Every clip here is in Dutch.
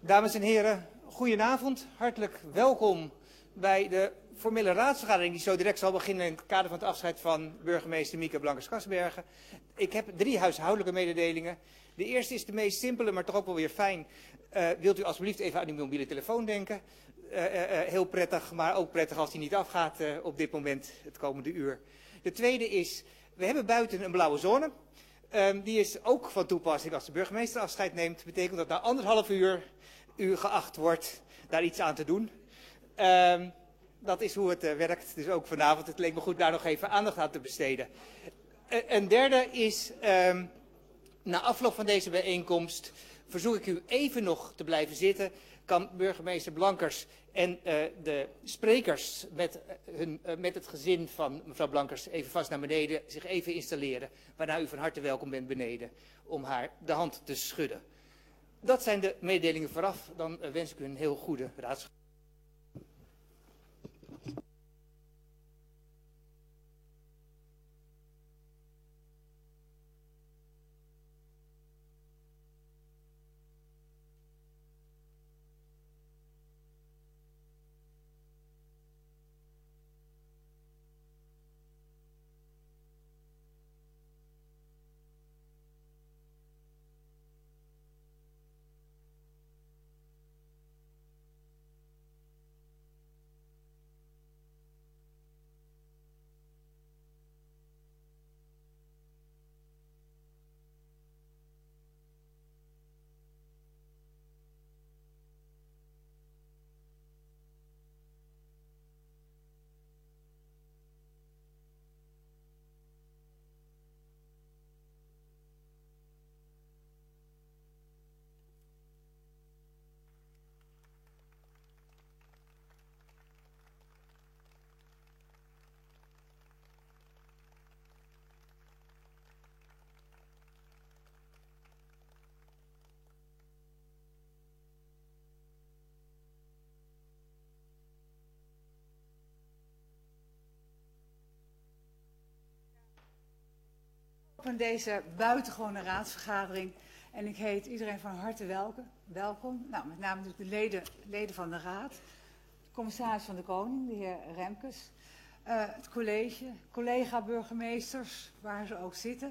Dames en heren, goedenavond. Hartelijk welkom bij de formele raadsvergadering die zo direct zal beginnen in het kader van het afscheid van burgemeester Mieke Blankers-Kasbergen. Ik heb 3 huishoudelijke mededelingen. De eerste is de meest simpele, maar toch ook wel weer fijn. Wilt u alsjeblieft even aan uw mobiele telefoon denken? Heel prettig, maar ook prettig als die niet afgaat op dit moment, het komende uur. De tweede is, we hebben buiten een blauwe zone. Die is ook van toepassing als de burgemeester afscheid neemt. Betekent dat na 1,5 uur u geacht wordt daar iets aan te doen. Dat is hoe het werkt, dus ook vanavond. Het leek me goed daar nog even aandacht aan te besteden. Een derde is, na afloop van deze bijeenkomst verzoek ik u even nog te blijven zitten. Kan burgemeester Blankers en de sprekers met het gezin van mevrouw Blankers even vast naar beneden zich even installeren. Waarna u van harte welkom bent beneden om haar de hand te schudden. Dat zijn de mededelingen vooraf. Dan wens ik u een heel goede raadsvergadering. Van deze buitengewone raadsvergadering en ik heet iedereen van harte welkom. Nou, met name natuurlijk de leden van de raad, de commissaris van de Koning, de heer Remkes, het college, collega-burgemeesters, waar ze ook zitten.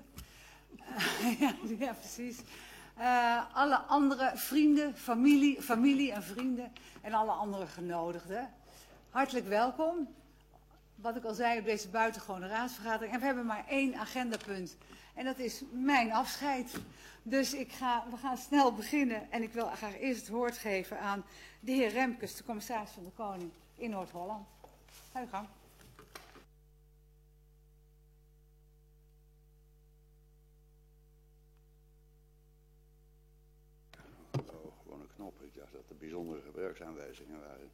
Ja, precies. Alle andere vrienden, familie en vrienden en alle andere genodigden. Hartelijk welkom. Wat ik al zei op deze buitengewone raadsvergadering. En we hebben maar 1 agendapunt. En dat is mijn afscheid. Dus we gaan snel beginnen. En ik wil graag eerst het woord geven aan de heer Remkes, de commissaris van de Koning in Noord-Holland. Ga uw gang. Oh, gewoon een knop. Ik dacht dat er bijzondere gebruiksaanwijzingen waren.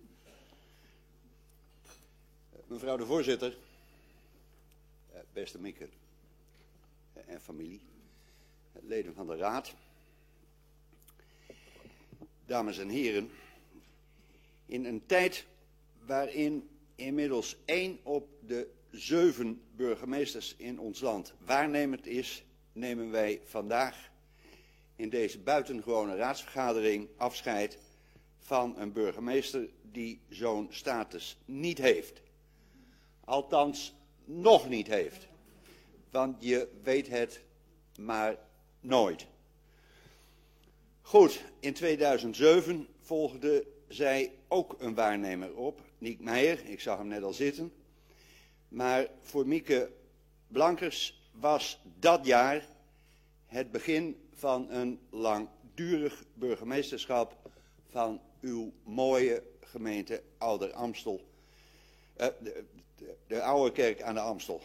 Mevrouw de voorzitter, beste Mieke en familie, leden van de raad, dames en heren. In een tijd waarin inmiddels 1 op de 7 burgemeesters in ons land waarnemend is, nemen wij vandaag in deze buitengewone raadsvergadering afscheid van een burgemeester die zo'n status niet heeft. Althans, nog niet heeft. Want je weet het maar nooit. Goed, in 2007 volgde zij ook een waarnemer op, Niek Meijer, ik zag hem net al zitten. Maar voor Mieke Blankers was dat jaar het begin van een langdurig burgemeesterschap van uw mooie gemeente Ouder-Amstel. De Oude Kerk aan de Amstel.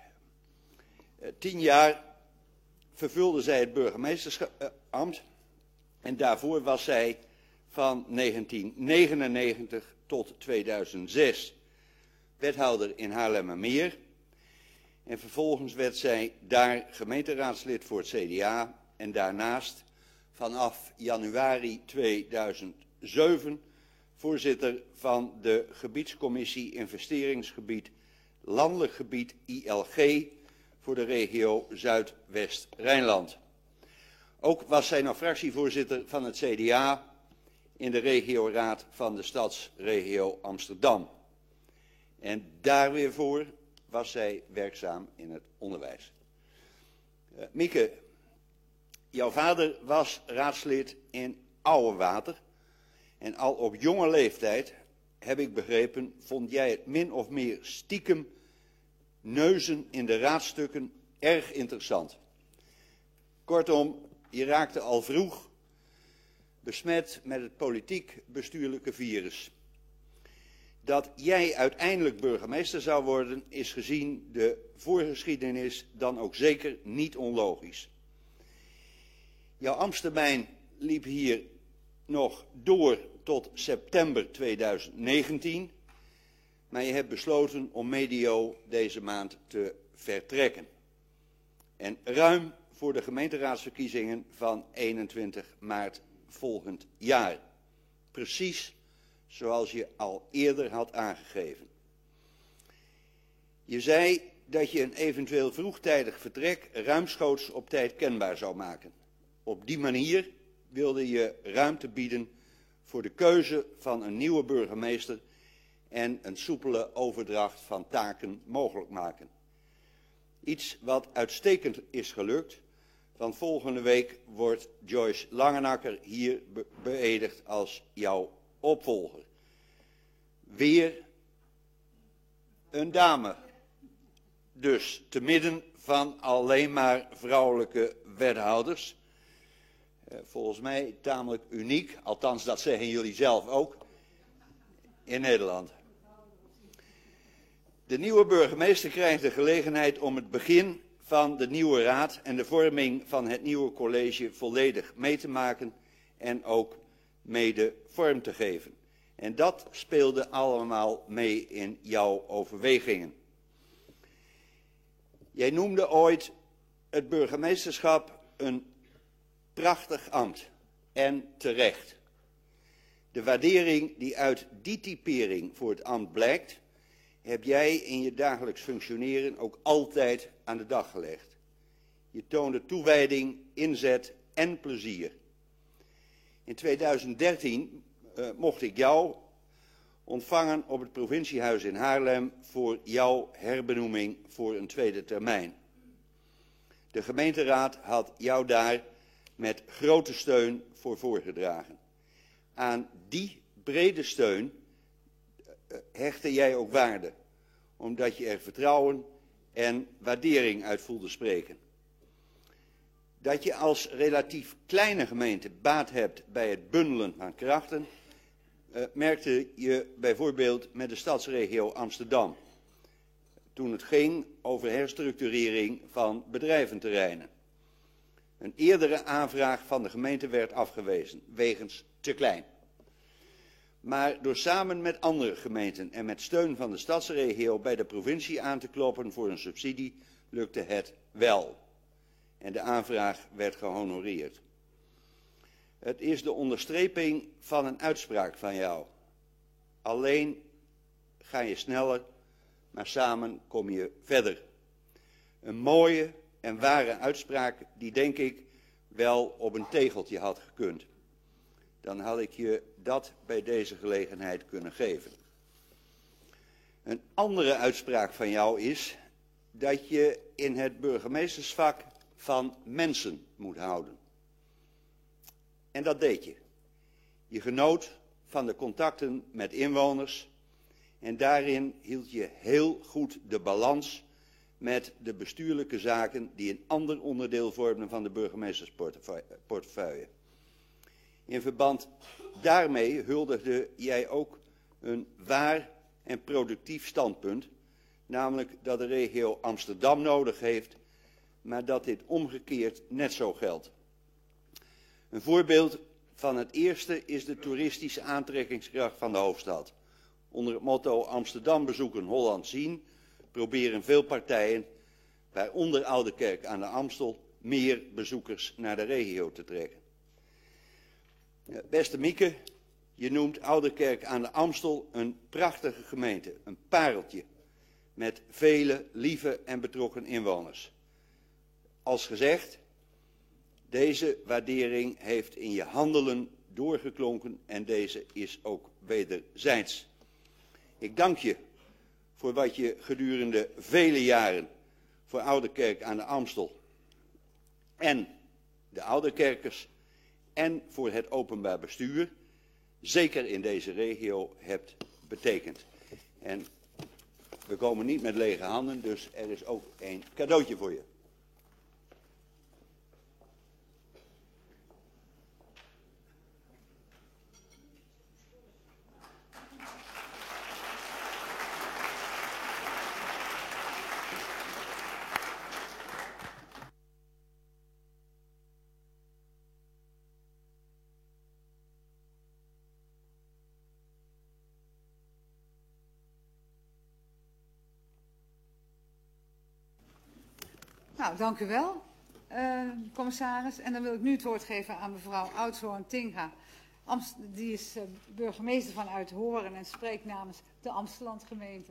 10 jaar vervulde zij het burgemeestersambt en daarvoor was zij van 1999 tot 2006 wethouder in Haarlemmermeer. En vervolgens werd zij daar gemeenteraadslid voor het CDA en daarnaast vanaf januari 2007 voorzitter van de gebiedscommissie investeringsgebied landelijk gebied ILG voor de regio Zuidwest-Rijnland. Ook was zij nog fractievoorzitter van het CDA in de regioraad van de stadsregio Amsterdam. En daar weer voor was zij werkzaam in het onderwijs. Mieke, jouw vader was raadslid in Oudewater. En al op jonge leeftijd, heb ik begrepen, vond jij het min of meer stiekem neuzen in de raadstukken erg interessant. Kortom, je raakte al vroeg besmet met het politiek-bestuurlijke virus. Dat jij uiteindelijk burgemeester zou worden, is gezien de voorgeschiedenis dan ook zeker niet onlogisch. Jouw ambtstermijn liep hier nog door tot september 2019, maar je hebt besloten om medio deze maand te vertrekken. En ruim voor de gemeenteraadsverkiezingen van 21 maart volgend jaar. Precies zoals je al eerder had aangegeven. Je zei dat je een eventueel vroegtijdig vertrek ruimschoots op tijd kenbaar zou maken. Op die manier wilde je ruimte bieden voor de keuze van een nieuwe burgemeester en een soepele overdracht van taken mogelijk maken. Iets wat uitstekend is gelukt, want volgende week wordt Joyce Langenakker hier beëdigd als jouw opvolger. Weer een dame. Dus te midden van alleen maar vrouwelijke wethouders. Volgens mij tamelijk uniek, althans dat zeggen jullie zelf ook, in Nederland. De nieuwe burgemeester krijgt de gelegenheid om het begin van de nieuwe raad en de vorming van het nieuwe college volledig mee te maken en ook mede vorm te geven. En dat speelde allemaal mee in jouw overwegingen. Jij noemde ooit het burgemeesterschap een prachtig ambt en terecht. De waardering die uit die typering voor het ambt blijkt, heb jij in je dagelijks functioneren ook altijd aan de dag gelegd. Je toonde toewijding, inzet en plezier. In 2013 mocht ik jou ontvangen op het provinciehuis in Haarlem voor jouw herbenoeming voor een tweede termijn. De gemeenteraad had jou daar met grote steun voor voorgedragen. Aan die brede steun hechtte jij ook waarde, omdat je er vertrouwen en waardering uit voelde spreken. Dat je als relatief kleine gemeente baat hebt bij het bundelen van krachten, merkte je bijvoorbeeld met de stadsregio Amsterdam, toen het ging over herstructurering van bedrijventerreinen. Een eerdere aanvraag van de gemeente werd afgewezen, wegens te klein. Maar door samen met andere gemeenten en met steun van de stadsregio bij de provincie aan te kloppen voor een subsidie, lukte het wel. En de aanvraag werd gehonoreerd. Het is de onderstreping van een uitspraak van jou. Alleen ga je sneller, maar samen kom je verder. Een mooie en ware uitspraak die denk ik wel op een tegeltje had gekund. Dan had ik je dat bij deze gelegenheid kunnen geven. Een andere uitspraak van jou is dat je in het burgemeestersvak van mensen moet houden. En dat deed je. Je genoot van de contacten met inwoners en daarin hield je heel goed de balans met de bestuurlijke zaken die een ander onderdeel vormden van de burgemeestersportefeuille. In verband daarmee huldigde jij ook een waar en productief standpunt, namelijk dat de regio Amsterdam nodig heeft, maar dat dit omgekeerd net zo geldt. Een voorbeeld van het eerste is de toeristische aantrekkingskracht van de hoofdstad. Onder het motto Amsterdam bezoeken, Holland zien, proberen veel partijen, waaronder Oudekerk aan de Amstel, meer bezoekers naar de regio te trekken. Beste Mieke, je noemt Oudekerk aan de Amstel een prachtige gemeente, een pareltje, met vele lieve en betrokken inwoners. Als gezegd, deze waardering heeft in je handelen doorgeklonken en deze is ook wederzijds. Ik dank je voor wat je gedurende vele jaren voor Ouderkerk aan de Amstel en de Ouderkerkers en voor het openbaar bestuur, zeker in deze regio, hebt betekend. En we komen niet met lege handen, dus er is ook een cadeautje voor je. Nou, dank u wel, commissaris. En dan wil ik nu het woord geven aan mevrouw Oudshoorn-Tinga. Die is burgemeester van Uithoren en spreekt namens de Amsterdamse gemeente.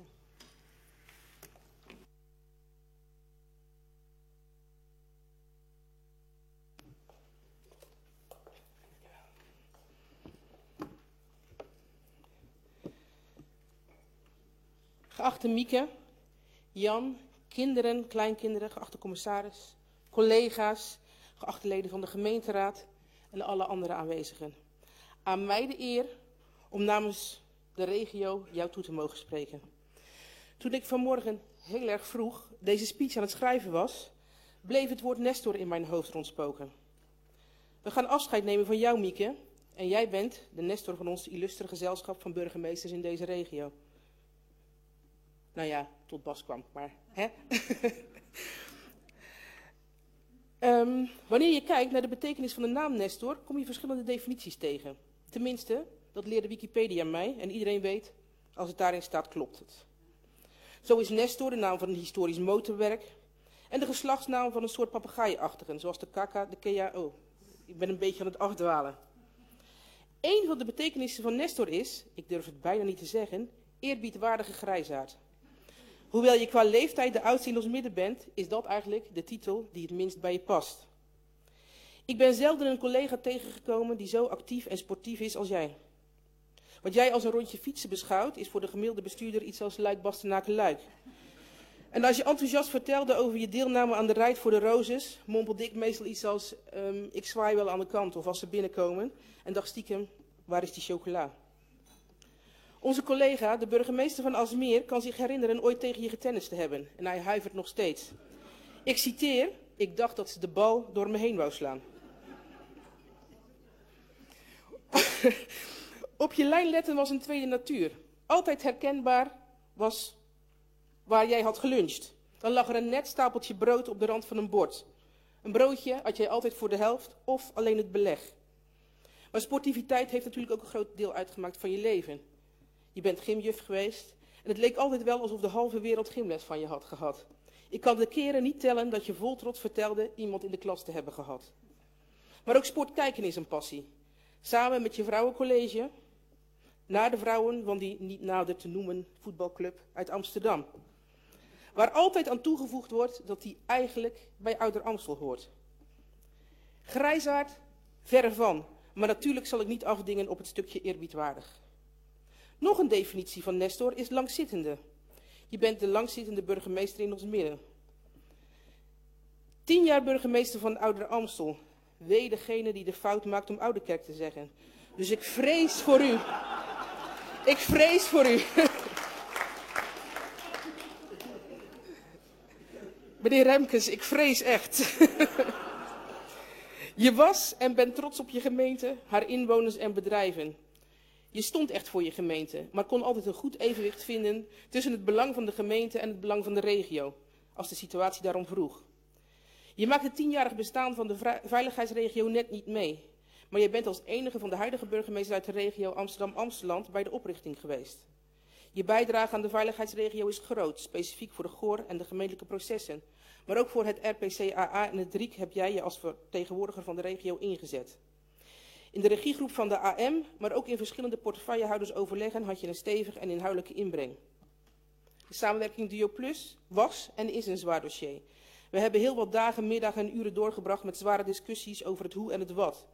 Geachte Mieke, Jan, kinderen, kleinkinderen, geachte commissaris, collega's, geachte leden van de gemeenteraad en alle andere aanwezigen. Aan mij de eer om namens de regio jou toe te mogen spreken. Toen ik vanmorgen heel erg vroeg deze speech aan het schrijven was, bleef het woord Nestor in mijn hoofd rondspoken. We gaan afscheid nemen van jou, Mieke, en jij bent de Nestor van ons illustere gezelschap van burgemeesters in deze regio. Nou ja, tot Bas kwam, maar hè? Wanneer je kijkt naar de betekenis van de naam Nestor, kom je verschillende definities tegen. Tenminste, dat leerde Wikipedia mij en iedereen weet, als het daarin staat, klopt het. Zo is Nestor de naam van een historisch motorwerk en de geslachtsnaam van een soort papegaaiachtigen, zoals de kaka, de kea. Oh, ik ben een beetje aan het afdwalen. Een van de betekenissen van Nestor is, ik durf het bijna niet te zeggen, eerbiedwaardige grijsaard. Hoewel je qua leeftijd de oudste in ons midden bent, is dat eigenlijk de titel die het minst bij je past. Ik ben zelden een collega tegengekomen die zo actief en sportief is als jij. Wat jij als een rondje fietsen beschouwt, is voor de gemiddelde bestuurder iets als Luik-Bastenaken-Luik. En als je enthousiast vertelde over je deelname aan de Rijd voor de Roses, mompelde ik meestal iets als, ik zwaai wel aan de kant of als ze binnenkomen, en dacht stiekem, waar is die chocola? Onze collega, de burgemeester van Aalsmeer, kan zich herinneren ooit tegen je getennist te hebben. En hij huivert nog steeds. Ik citeer, ik dacht dat ze de bal door me heen wou slaan. Op je lijn letten was een tweede natuur. Altijd herkenbaar was waar jij had geluncht. Dan lag er een net stapeltje brood op de rand van een bord. Een broodje had jij altijd voor de helft of alleen het beleg. Maar sportiviteit heeft natuurlijk ook een groot deel uitgemaakt van je leven. Je bent gymjuf geweest en het leek altijd wel alsof de halve wereld gymles van je had gehad. Ik kan de keren niet tellen dat je vol trots vertelde iemand in de klas te hebben gehad. Maar ook sport kijken is een passie. Samen met je vrouwencollege naar de vrouwen van die niet nader te noemen voetbalclub uit Amsterdam. Waar altijd aan toegevoegd wordt dat die eigenlijk bij Ouder Amstel hoort. Grijsaard, verre van, maar natuurlijk zal ik niet afdingen op het stukje eerbiedwaardig. Nog een definitie van Nestor is langzittende. Je bent de langzittende burgemeester in ons midden. 10 jaar burgemeester van Ouder Amstel. Wee degene die de fout maakt om Ouderkerk te zeggen. Dus ik vrees voor u. Ik vrees voor u. Meneer Remkes, ik vrees echt. Je was en bent trots op je gemeente, haar inwoners en bedrijven. Je stond echt voor je gemeente, maar kon altijd een goed evenwicht vinden tussen het belang van de gemeente en het belang van de regio, als de situatie daarom vroeg. Je maakt het 10-jarig bestaan van de veiligheidsregio net niet mee, maar je bent als enige van de huidige burgemeesters uit de regio Amsterdam-Amsteland bij de oprichting geweest. Je bijdrage aan de veiligheidsregio is groot, specifiek voor de GOR en de gemeentelijke processen, maar ook voor het RPCAA en het RIEK heb jij je als vertegenwoordiger van de regio ingezet. In de regiegroep van de AM, maar ook in verschillende portefeuillehouders overleggen had je een stevige en inhoudelijke inbreng. De samenwerking Duo Plus was en is een zwaar dossier. We hebben heel wat dagen, middagen en uren doorgebracht met zware discussies over het hoe en het wat.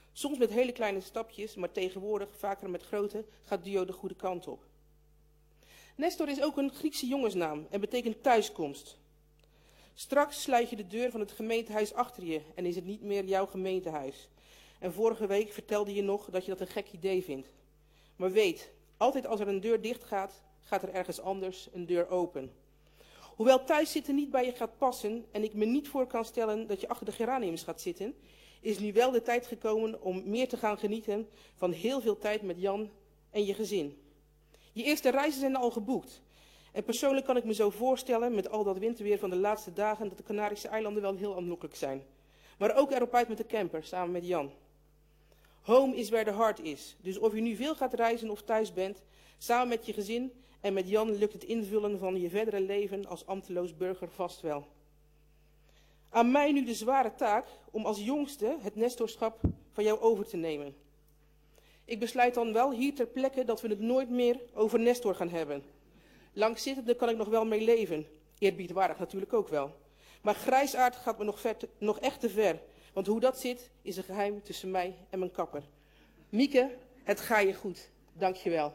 Soms met hele kleine stapjes, maar tegenwoordig vaker met grote gaat Duo de goede kant op. Nestor is ook een Griekse jongensnaam en betekent thuiskomst. Straks sluit je de deur van het gemeentehuis achter je en is het niet meer jouw gemeentehuis. En vorige week vertelde je nog dat je dat een gek idee vindt. Maar weet, altijd als er een deur dicht gaat, gaat er ergens anders een deur open. Hoewel thuiszitten niet bij je gaat passen en ik me niet voor kan stellen dat je achter de geraniums gaat zitten, is nu wel de tijd gekomen om meer te gaan genieten van heel veel tijd met Jan en je gezin. Je eerste reizen zijn al geboekt. En persoonlijk kan ik me zo voorstellen, met al dat winterweer van de laatste dagen, dat de Canarische eilanden wel heel aanlokkelijk zijn. Maar ook erop uit met de camper, samen met Jan. Home is where the heart is. Dus of je nu veel gaat reizen of thuis bent, samen met je gezin en met Jan lukt het invullen van je verdere leven als ambteloos burger vast wel. Aan mij nu de zware taak om als jongste het nestorschap van jou over te nemen. Ik besluit dan wel hier ter plekke dat we het nooit meer over Nestor gaan hebben. Langzittende kan ik nog wel mee leven. Eerbiedwaardig natuurlijk ook wel. Maar grijsaard gaat me nog echt te ver. Want hoe dat zit, is een geheim tussen mij en mijn kapper. Mieke, het ga je goed. Dank je wel.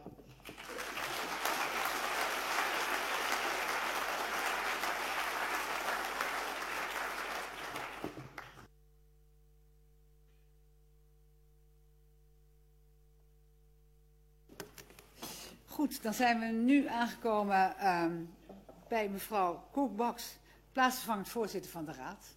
Goed, dan zijn we nu aangekomen bij mevrouw Koek-Baks, plaatsvervangend voorzitter van de Raad.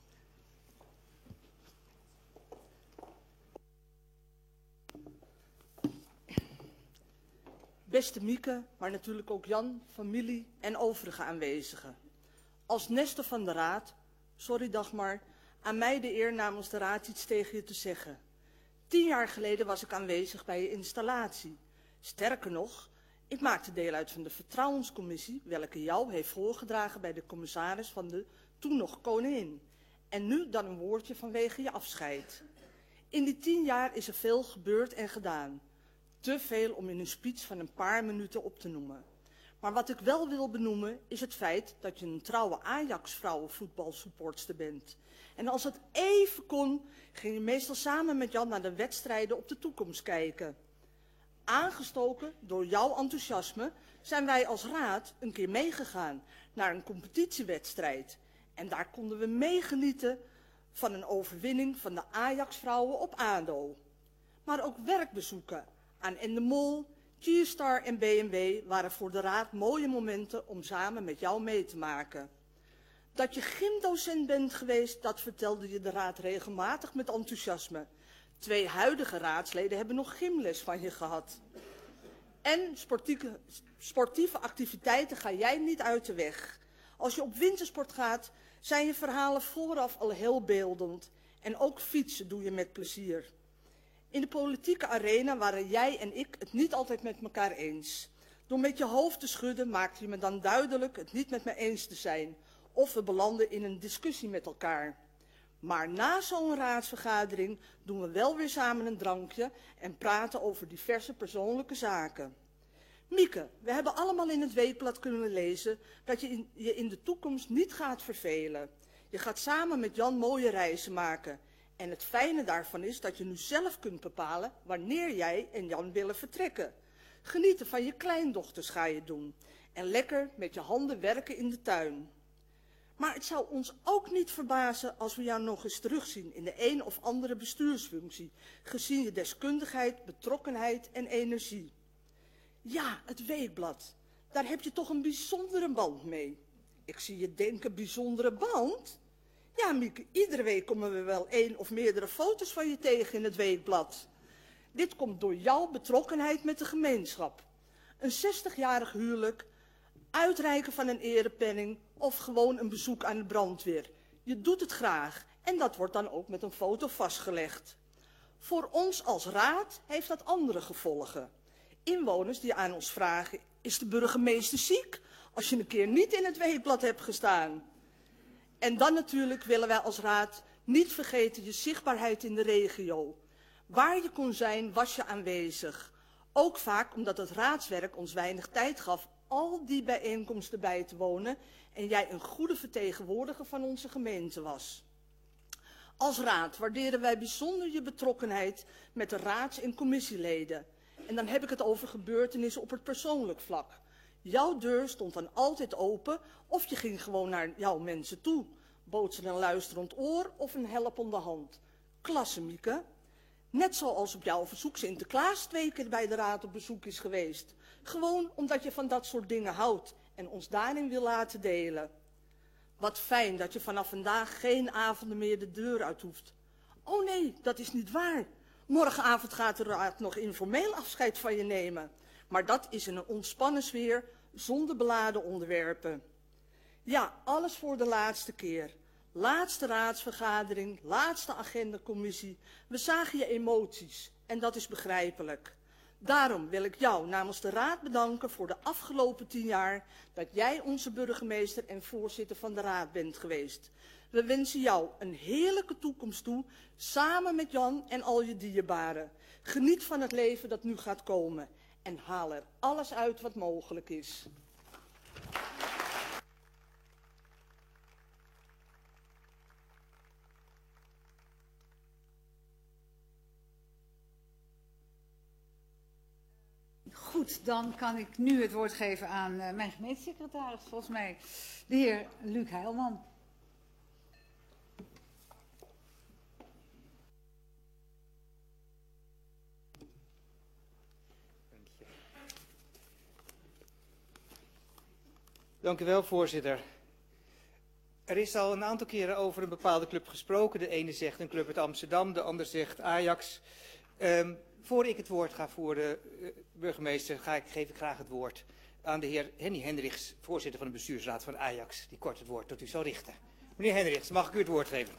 Beste Mieke, maar natuurlijk ook Jan, familie en overige aanwezigen. Als Nestor van de Raad, sorry Dagmar, aan mij de eer namens de Raad iets tegen je te zeggen. 10 jaar geleden was ik aanwezig bij je installatie. Sterker nog, ik maakte deel uit van de vertrouwenscommissie, welke jou heeft voorgedragen bij de commissaris van de toen nog koningin. En nu dan een woordje vanwege je afscheid. In die 10 jaar is er veel gebeurd en gedaan. Te veel om in een speech van een paar minuten op te noemen. Maar wat ik wel wil benoemen is het feit dat je een trouwe Ajax-vrouwenvoetbalsupportster bent. En als het even kon, ging je meestal samen met Jan naar de wedstrijden op de toekomst kijken. Aangestoken door jouw enthousiasme zijn wij als raad een keer meegegaan naar een competitiewedstrijd. En daar konden we meegenieten van een overwinning van de Ajax-vrouwen op ADO. Maar ook werkbezoeken aan Endemol, Cheerstar en BMW waren voor de raad mooie momenten om samen met jou mee te maken. Dat je gymdocent bent geweest, dat vertelde je de raad regelmatig met enthousiasme. 2 huidige raadsleden hebben nog gymles van je gehad. En sportieve activiteiten ga jij niet uit de weg. Als je op wintersport gaat, zijn je verhalen vooraf al heel beeldend. En ook fietsen doe je met plezier. In de politieke arena waren jij en ik het niet altijd met elkaar eens. Door met je hoofd te schudden maakte je me dan duidelijk het niet met me eens te zijn. Of we belanden in een discussie met elkaar. Maar na zo'n raadsvergadering doen we wel weer samen een drankje en praten over diverse persoonlijke zaken. Mieke, we hebben allemaal in het weekblad kunnen lezen dat je je in de toekomst niet gaat vervelen. Je gaat samen met Jan mooie reizen maken. En het fijne daarvan is dat je nu zelf kunt bepalen wanneer jij en Jan willen vertrekken. Genieten van je kleindochters ga je doen. En lekker met je handen werken in de tuin. Maar het zou ons ook niet verbazen als we jou nog eens terugzien in de een of andere bestuursfunctie, gezien je deskundigheid, betrokkenheid en energie. Ja, het weekblad, daar heb je toch een bijzondere band mee. Ik zie je denken, bijzondere band? Ja, Mieke, iedere week komen we wel 1 of meerdere foto's van je tegen in het weekblad. Dit komt door jouw betrokkenheid met de gemeenschap. Een 60-jarig huwelijk, uitreiken van een erepenning of gewoon een bezoek aan de brandweer. Je doet het graag en dat wordt dan ook met een foto vastgelegd. Voor ons als raad heeft dat andere gevolgen. Inwoners die aan ons vragen, is de burgemeester ziek als je een keer niet in het weekblad hebt gestaan? En dan natuurlijk willen wij als raad niet vergeten je zichtbaarheid in de regio. Waar je kon zijn, was je aanwezig. Ook vaak omdat het raadswerk ons weinig tijd gaf al die bijeenkomsten bij te wonen en jij een goede vertegenwoordiger van onze gemeente was. Als raad waarderen wij bijzonder je betrokkenheid met de raads- en commissieleden. En dan heb ik het over gebeurtenissen op het persoonlijk vlak. Jouw deur stond dan altijd open of je ging gewoon naar jouw mensen toe. Bood ze een luisterend oor of een helpende hand. Klasse, Mieke. Net zoals op jouw verzoek Sinterklaas 2 keer bij de raad op bezoek is geweest. Gewoon omdat je van dat soort dingen houdt en ons daarin wil laten delen. Wat fijn dat je vanaf vandaag geen avonden meer de deur uit hoeft. Oh nee, dat is niet waar. Morgenavond gaat de raad nog informeel afscheid van je nemen. Maar dat is in een ontspannen sfeer, zonder beladen onderwerpen. Ja, alles voor de laatste keer. Laatste raadsvergadering, laatste agendacommissie. We zagen je emoties en dat is begrijpelijk. Daarom wil ik jou namens de raad bedanken voor de afgelopen 10 jaar dat jij onze burgemeester en voorzitter van de raad bent geweest. We wensen jou een heerlijke toekomst toe, samen met Jan en al je dierbaren. Geniet van het leven dat nu gaat komen en haal er alles uit wat mogelijk is. Goed, dan kan ik nu het woord geven aan mijn gemeentesecretaris, volgens mij de heer Luc Heilman. Dank u wel, voorzitter. Er is al een aantal keren over een bepaalde club gesproken. De ene zegt een club uit Amsterdam, de ander zegt Ajax. Voor ik het woord ga voor de burgemeester, geef ik graag het woord aan de heer Henny Hendricks, voorzitter van de bestuursraad van Ajax, die kort het woord tot u zal richten. Meneer Hendricks, mag ik u het woord geven?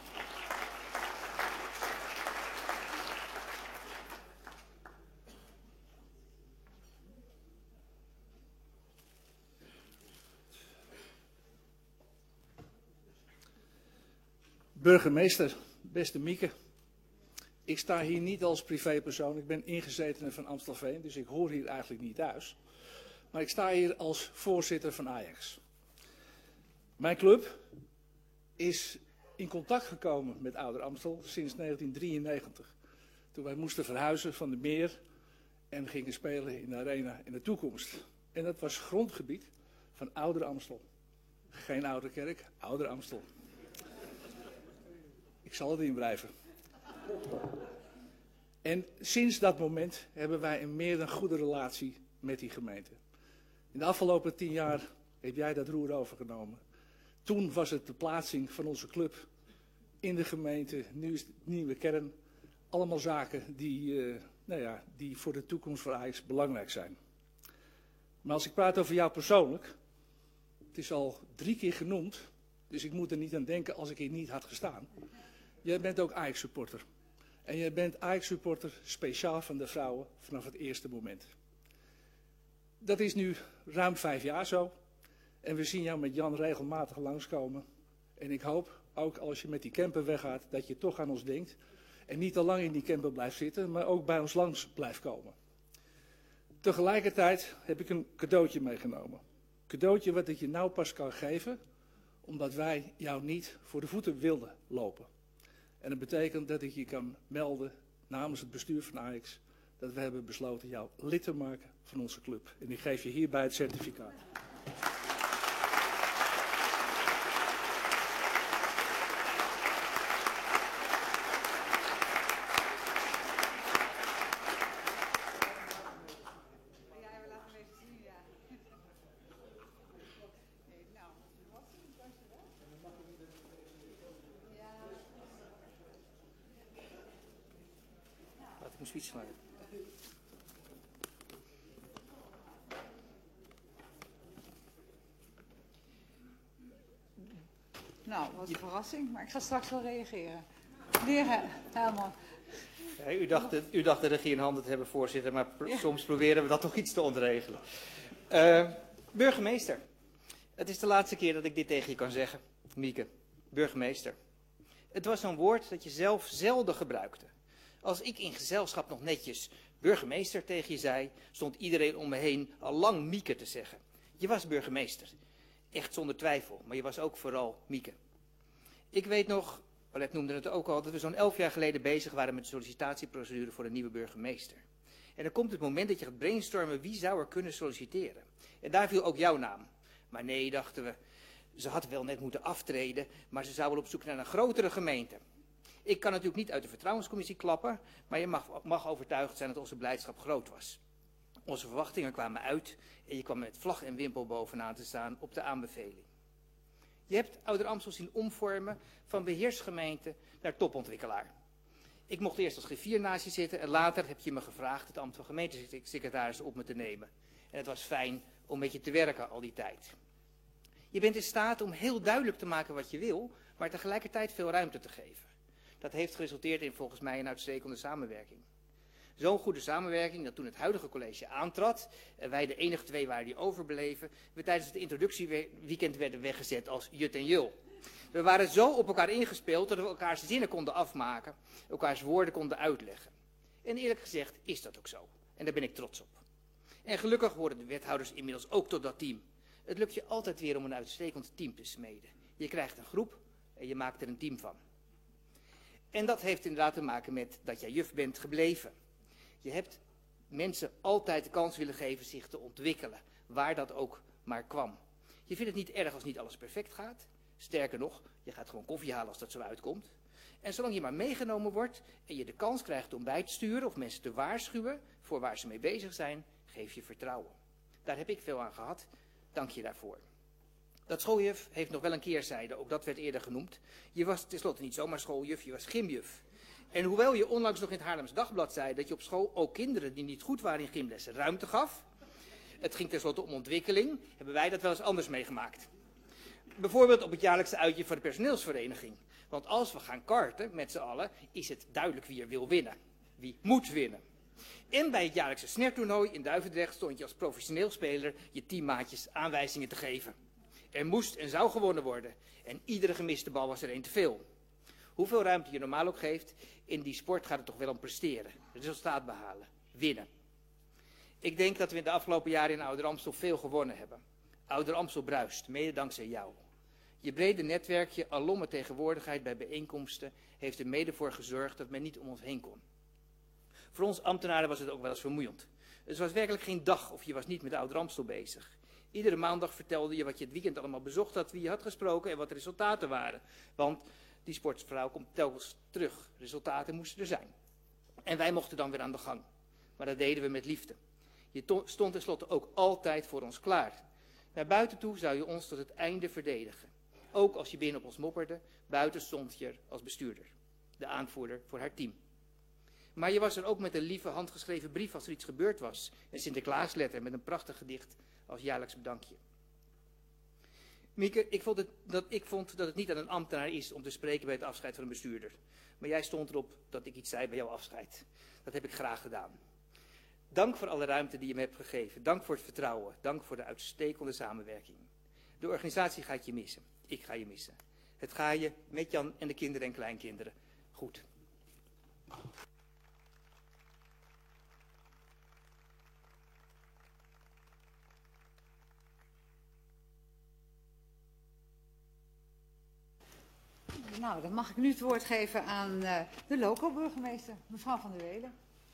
Burgemeester, beste Mieke. Ik sta hier niet als privépersoon, ik ben ingezetene van Amstelveen, dus ik hoor hier eigenlijk niet thuis. Maar ik sta hier als voorzitter van Ajax. Mijn club is in contact gekomen met Ouder Amstel sinds 1993. Toen wij moesten verhuizen van de Meer en gingen spelen in de arena in de toekomst. En dat was grondgebied van Ouder Amstel. Geen Oude Kerk, Ouder Amstel. Ik zal erin blijven. En sinds dat moment hebben wij een meer dan goede relatie met die gemeente. In de afgelopen 10 jaar heb jij dat roer overgenomen. Toen was het de plaatsing van onze club in de gemeente. Nu is het nieuwe kern. Allemaal zaken die voor de toekomst van Ajax belangrijk zijn. Maar als ik praat over jou persoonlijk. Het is al 3 keer genoemd. Dus ik moet er niet aan denken als ik hier niet had gestaan. Jij bent ook Ajax-supporter. En jij bent Ajax-supporter speciaal van de vrouwen vanaf het eerste moment. Dat is nu ruim 5 jaar zo. En we zien jou met Jan regelmatig langskomen. En ik hoop, ook als je met die camper weggaat, dat je toch aan ons denkt. En niet te lang in die camper blijft zitten, maar ook bij ons langs blijft komen. Tegelijkertijd heb ik een cadeautje meegenomen. Een cadeautje wat ik je nou pas kan geven, omdat wij jou niet voor de voeten wilden lopen. En dat betekent dat ik je kan melden namens het bestuur van Ajax dat we hebben besloten jou lid te maken van onze club. En ik geef je hierbij het certificaat. Ik moest fietsen. Nou, wat een verrassing, maar ik ga straks wel reageren. De heer Heilman. Ja, u dacht de regie in handen te hebben, voorzitter, maar soms proberen we dat toch iets te ontregelen. Burgemeester, het is de laatste keer dat ik dit tegen je kan zeggen. Mieke, burgemeester. Het was zo'n woord dat je zelf zelden gebruikte. Als ik in gezelschap nog netjes burgemeester tegen je zei, stond iedereen om me heen al lang Mieke te zeggen. Je was burgemeester. Echt zonder twijfel, maar je was ook vooral Mieke. Ik weet nog Paulette noemde het ook al, dat we zo'n 11 jaar geleden bezig waren met de sollicitatieprocedure voor een nieuwe burgemeester. En dan komt het moment dat je gaat brainstormen wie zou er kunnen solliciteren. En daar viel ook jouw naam. Maar nee, dachten we, ze had wel net moeten aftreden, maar ze zou wel op zoek naar een grotere gemeente. Ik kan natuurlijk niet uit de vertrouwenscommissie klappen, maar je mag overtuigd zijn dat onze blijdschap groot was. Onze verwachtingen kwamen uit en je kwam met vlag en wimpel bovenaan te staan op de aanbeveling. Je hebt Ouder-Amstel zien omvormen van beheersgemeente naar topontwikkelaar. Ik mocht eerst als griffier naast je zitten en later heb je me gevraagd het ambt van gemeentesecretaris op me te nemen. En het was fijn om met je te werken al die tijd. Je bent in staat om heel duidelijk te maken wat je wil, maar tegelijkertijd veel ruimte te geven. Dat heeft geresulteerd in volgens mij een uitstekende samenwerking. Zo'n goede samenwerking dat toen het huidige college aantrad, en wij de enige twee waren die overbleven, we tijdens het introductieweekend werden weggezet als Jut en Jul. We waren zo op elkaar ingespeeld dat we elkaars zinnen konden afmaken, elkaars woorden konden uitleggen. En eerlijk gezegd is dat ook zo. En daar ben ik trots op. En gelukkig horen de wethouders inmiddels ook tot dat team. Het lukt je altijd weer om een uitstekend team te smeden. Je krijgt een groep en je maakt er een team van. En dat heeft inderdaad te maken met dat jij juf bent gebleven. Je hebt mensen altijd de kans willen geven zich te ontwikkelen, waar dat ook maar kwam. Je vindt het niet erg als niet alles perfect gaat. Sterker nog, je gaat gewoon koffie halen als dat zo uitkomt. En zolang je maar meegenomen wordt en je de kans krijgt om bij te sturen of mensen te waarschuwen voor waar ze mee bezig zijn, geef je vertrouwen. Daar heb ik veel aan gehad. Dank je daarvoor. Dat schooljuf heeft nog wel een keerzijde, ook dat werd eerder genoemd. Je was tenslotte niet zomaar schooljuf, je was gymjuf. En hoewel je onlangs nog in het Haarlems Dagblad zei dat je op school ook kinderen die niet goed waren in gymlessen ruimte gaf, het ging tenslotte om ontwikkeling, hebben wij dat wel eens anders meegemaakt. Bijvoorbeeld op het jaarlijkse uitje van de personeelsvereniging. Want als we gaan karten met z'n allen, is het duidelijk wie er wil winnen. Wie moet winnen. En bij het jaarlijkse snertoernooi in Duivendrecht stond je als professioneel speler je teammaatjes aanwijzingen te geven. Er moest en zou gewonnen worden. En iedere gemiste bal was er één te veel. Hoeveel ruimte je normaal ook geeft, in die sport gaat het toch wel om presteren. Resultaat behalen. Winnen. Ik denk dat we in de afgelopen jaren in Ouder-Amstel veel gewonnen hebben. Ouder-Amstel bruist, mede dankzij jou. Je brede netwerkje, alomme tegenwoordigheid bij bijeenkomsten, heeft er mede voor gezorgd dat men niet om ons heen kon. Voor ons ambtenaren was het ook wel eens vermoeiend. Het was werkelijk geen dag of je was niet met Ouder-Amstel bezig. Iedere maandag vertelde je wat je het weekend allemaal bezocht had, wie je had gesproken en wat de resultaten waren. Want die sportvrouw komt telkens terug. Resultaten moesten er zijn. En wij mochten dan weer aan de gang. Maar dat deden we met liefde. Je stond tenslotte ook altijd voor ons klaar. Naar buiten toe zou je ons tot het einde verdedigen. Ook als je binnen op ons mopperde, buiten stond je er als bestuurder. De aanvoerder voor haar team. Maar je was er ook met een lieve handgeschreven brief als er iets gebeurd was. Een Sinterklaasletter met een prachtig gedicht als jaarlijks bedankje. Mieke, ik vond dat het niet aan een ambtenaar is om te spreken bij het afscheid van een bestuurder. Maar jij stond erop dat ik iets zei bij jouw afscheid. Dat heb ik graag gedaan. Dank voor alle ruimte die je me hebt gegeven. Dank voor het vertrouwen. Dank voor de uitstekende samenwerking. De organisatie gaat je missen. Ik ga je missen. Het ga je met Jan en de kinderen en kleinkinderen goed. Nou, dan mag ik nu het woord geven aan de loco-burgemeester, mevrouw Van der Welen.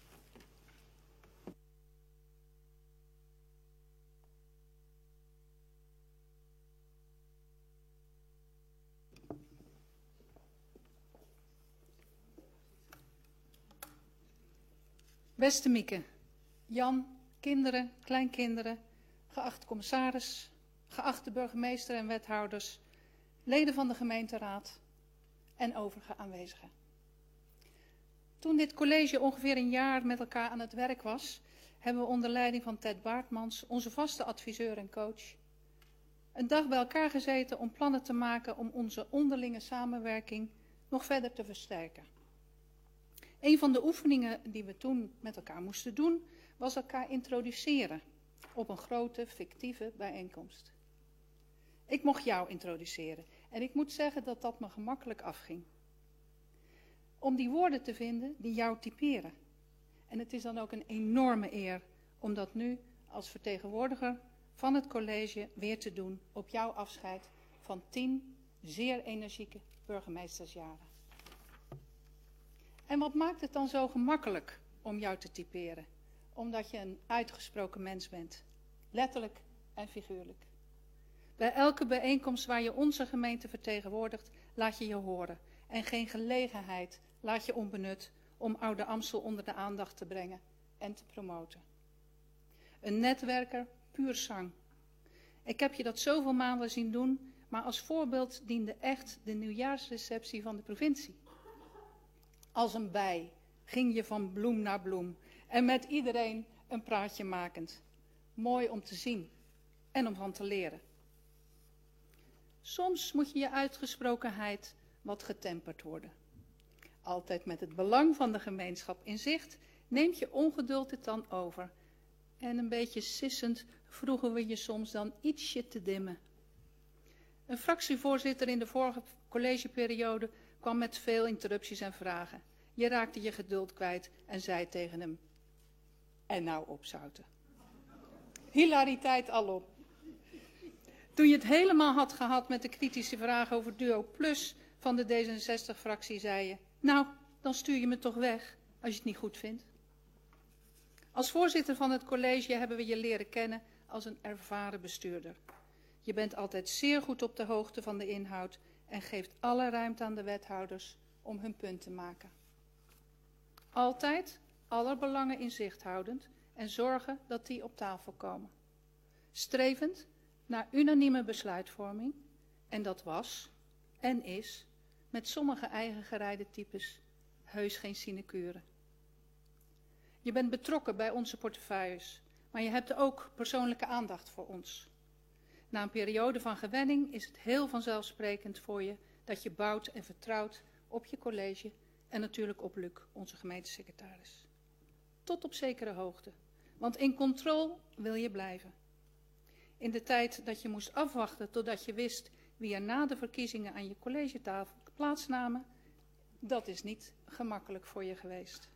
Beste Mieke, Jan, kinderen, kleinkinderen, geachte commissaris, geachte burgemeester en wethouders, leden van de gemeenteraad en overige aanwezigen. Toen dit college ongeveer een jaar met elkaar aan het werk was, hebben we onder leiding van Ted Baartmans, onze vaste adviseur en coach, een dag bij elkaar gezeten om plannen te maken om onze onderlinge samenwerking nog verder te versterken. Een van de oefeningen die we toen met elkaar moesten doen, was elkaar introduceren op een grote fictieve bijeenkomst. Ik mocht jou introduceren en ik moet zeggen dat dat me gemakkelijk afging. Om die woorden te vinden die jou typeren. En het is dan ook een enorme eer om dat nu als vertegenwoordiger van het college weer te doen op jouw afscheid van 10 zeer energieke burgemeestersjaren. En wat maakt het dan zo gemakkelijk om jou te typeren? Omdat je een uitgesproken mens bent. Letterlijk en figuurlijk. Bij elke bijeenkomst waar je onze gemeente vertegenwoordigt, laat je je horen. En geen gelegenheid laat je onbenut om Oude Amstel onder de aandacht te brengen en te promoten. Een netwerker, puur zang. Ik heb je dat zoveel maanden zien doen, maar als voorbeeld diende echt de nieuwjaarsreceptie van de provincie. Als een bij ging je van bloem naar bloem en met iedereen een praatje makend. Mooi om te zien en om van te leren. Soms moet je uitgesprokenheid wat getemperd worden. Altijd met het belang van de gemeenschap in zicht, neemt je ongeduld het dan over. En een beetje sissend vroegen we je soms dan ietsje te dimmen. Een fractievoorzitter in de vorige collegeperiode kwam met veel interrupties en vragen. Je raakte je geduld kwijt en zei tegen hem: en nou opzouten. Hilariteit alom. Toen je het helemaal had gehad met de kritische vraag over Duo Plus van de D66-fractie, zei je: nou, dan stuur je me toch weg als je het niet goed vindt. Als voorzitter van het college hebben we je leren kennen als een ervaren bestuurder. Je bent altijd zeer goed op de hoogte van de inhoud en geeft alle ruimte aan de wethouders om hun punt te maken. Altijd aller belangen in zicht houdend en zorgen dat die op tafel komen. Strevend naar unanieme besluitvorming, en dat was en is met sommige eigen gereide types heus geen sinecure. Je bent betrokken bij onze portefeuilles, maar je hebt ook persoonlijke aandacht voor ons. Na een periode van gewenning is het heel vanzelfsprekend voor je dat je bouwt en vertrouwt op je college en natuurlijk op Luc, onze gemeentesecretaris. Tot op zekere hoogte, want in controle wil je blijven. In de tijd dat je moest afwachten totdat je wist wie er na de verkiezingen aan je collegetafel plaatsnamen, dat is niet gemakkelijk voor je geweest.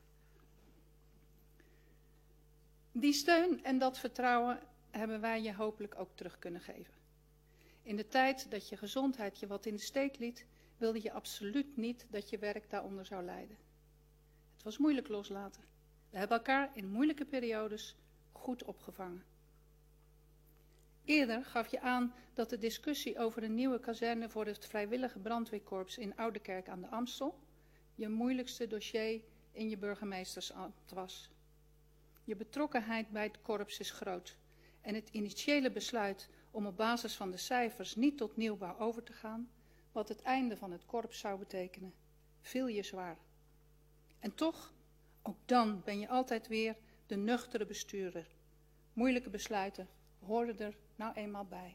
Die steun en dat vertrouwen hebben wij je hopelijk ook terug kunnen geven. In de tijd dat je gezondheid je wat in de steek liet, wilde je absoluut niet dat je werk daaronder zou lijden. Het was moeilijk loslaten. We hebben elkaar in moeilijke periodes goed opgevangen. Eerder gaf je aan dat de discussie over een nieuwe kazerne voor het vrijwillige brandweerkorps in Oudekerk aan de Amstel je moeilijkste dossier in je burgemeestersambt was. Je betrokkenheid bij het korps is groot en het initiële besluit om op basis van de cijfers niet tot nieuwbouw over te gaan, wat het einde van het korps zou betekenen, viel je zwaar. En toch, ook dan ben je altijd weer de nuchtere bestuurder. Moeilijke besluiten horen er nou eenmaal bij.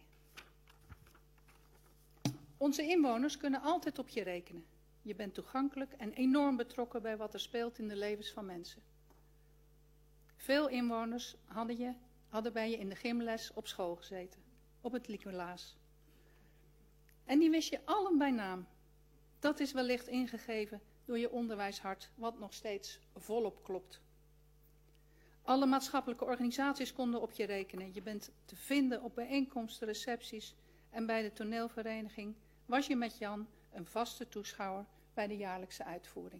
Onze inwoners kunnen altijd op je rekenen. Je bent toegankelijk en enorm betrokken bij wat er speelt in de levens van mensen. Veel inwoners hadden bij je in de gymles op school gezeten, op het Nicolaas. En die wist je allen bij naam. Dat is wellicht ingegeven door je onderwijshart, wat nog steeds volop klopt. Alle maatschappelijke organisaties konden op je rekenen. Je bent te vinden op bijeenkomsten, recepties en bij de toneelvereniging was je met Jan een vaste toeschouwer bij de jaarlijkse uitvoering.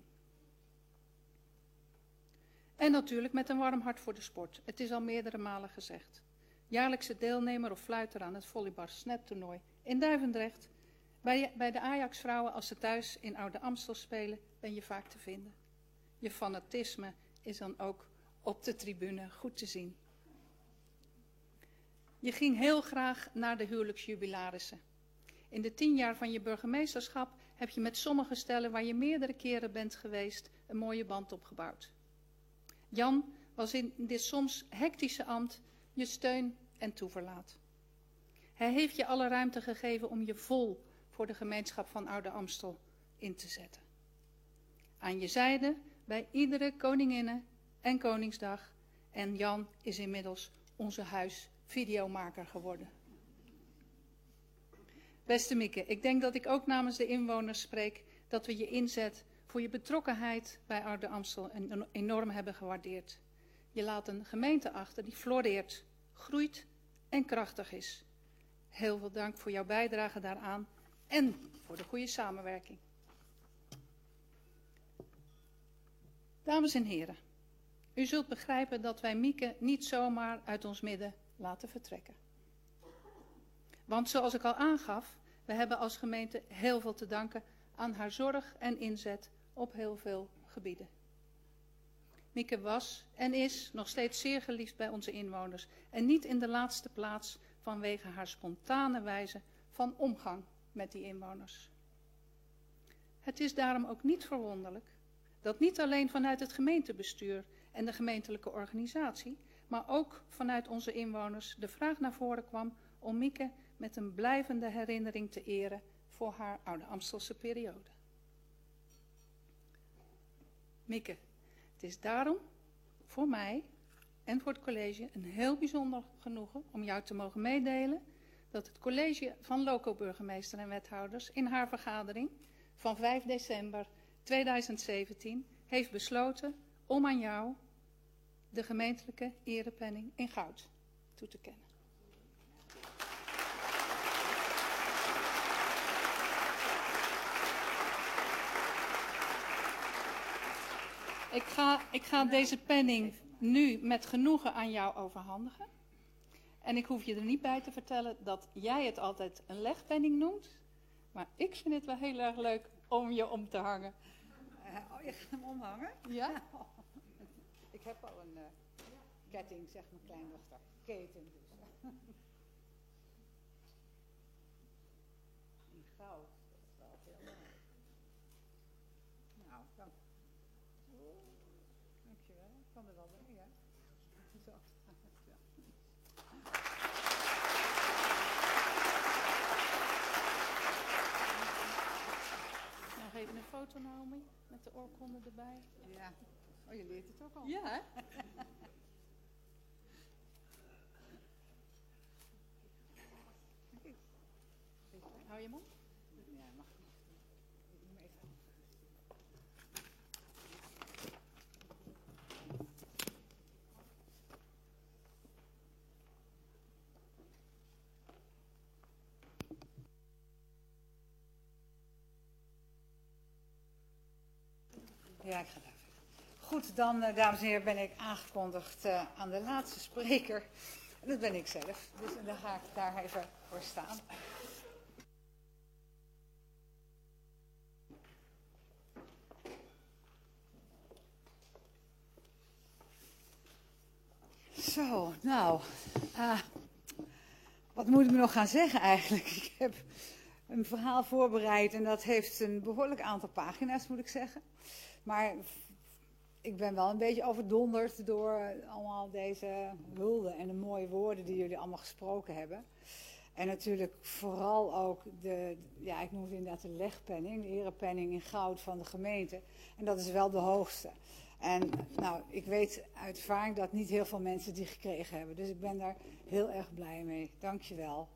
En natuurlijk met een warm hart voor de sport. Het is al meerdere malen gezegd. Jaarlijkse deelnemer of fluiter aan het volleybal-snettoernooi in Duivendrecht. Bij de Ajax-vrouwen, als ze thuis in Oude Amstel spelen, ben je vaak te vinden. Je fanatisme is dan ook op de tribune goed te zien. Je ging heel graag naar de huwelijksjubilarissen. In de 10 jaar van je burgemeesterschap heb je met sommige stellen waar je meerdere keren bent geweest een mooie band opgebouwd. Jan was in dit soms hectische ambt je steun en toeverlaat. Hij heeft je alle ruimte gegeven om je vol voor de gemeenschap van Oude Amstel in te zetten. Aan je zijde bij iedere Koninginnen- en Koningsdag. En Jan is inmiddels onze huisvideomaker geworden. Beste Mieke, ik denk dat ik ook namens de inwoners spreek dat we je inzet voor je betrokkenheid bij Oude Amstel enorm hebben gewaardeerd. Je laat een gemeente achter die floreert, groeit en krachtig is. Heel veel dank voor jouw bijdrage daaraan en voor de goede samenwerking. Dames en heren, u zult begrijpen dat wij Mieke niet zomaar uit ons midden laten vertrekken. Want zoals ik al aangaf, we hebben als gemeente heel veel te danken aan haar zorg en inzet op heel veel gebieden. Mieke was en is nog steeds zeer geliefd bij onze inwoners en niet in de laatste plaats vanwege haar spontane wijze van omgang met die inwoners. Het is daarom ook niet verwonderlijk dat niet alleen vanuit het gemeentebestuur en de gemeentelijke organisatie, maar ook vanuit onze inwoners de vraag naar voren kwam om Mieke met een blijvende herinnering te eren voor haar Oude Amstelse periode. Mieke, het is daarom voor mij en voor het college een heel bijzonder genoegen om jou te mogen meedelen dat het college van loco-burgemeester en wethouders in haar vergadering van 5 december 2017 heeft besloten om aan jou de gemeentelijke erepenning in goud toe te kennen. Ik ga deze penning nu met genoegen aan jou overhandigen. En ik hoef je er niet bij te vertellen dat jij het altijd een legpenning noemt. Maar ik vind het wel heel erg leuk om je om te hangen. Je gaat hem omhangen? Ja? Ik heb al een ketting, zegt mijn kleindochter. Keten dus. In goud, dat is wel heel mooi. Nou, dankjewel. Ik kan er wel bij, ja. Zo. Nog even een foto, Naomi, met de oorkonde erbij. Ja. Oh, je leert het ook al. Ja, hè? Hou je mond? Ja, mag. Ik doe hem even. Ja, ik ga daar verder. Goed, dan, dames en heren, ben ik aangekondigd aan de laatste spreker. En dat ben ik zelf. Dus dan ga ik daar even voor staan. Zo, nou, wat moet ik nog gaan zeggen eigenlijk? Ik heb een verhaal voorbereid en dat heeft een behoorlijk aantal pagina's, moet ik zeggen. Maar ik ben wel een beetje overdonderd door allemaal deze hulde en de mooie woorden die jullie allemaal gesproken hebben. En natuurlijk vooral ook ik noem het inderdaad de legpenning, de erepenning in goud van de gemeente. En dat is wel de hoogste. En nou, ik weet uit ervaring dat niet heel veel mensen die gekregen hebben. Dus ik ben daar heel erg blij mee. Dank je wel.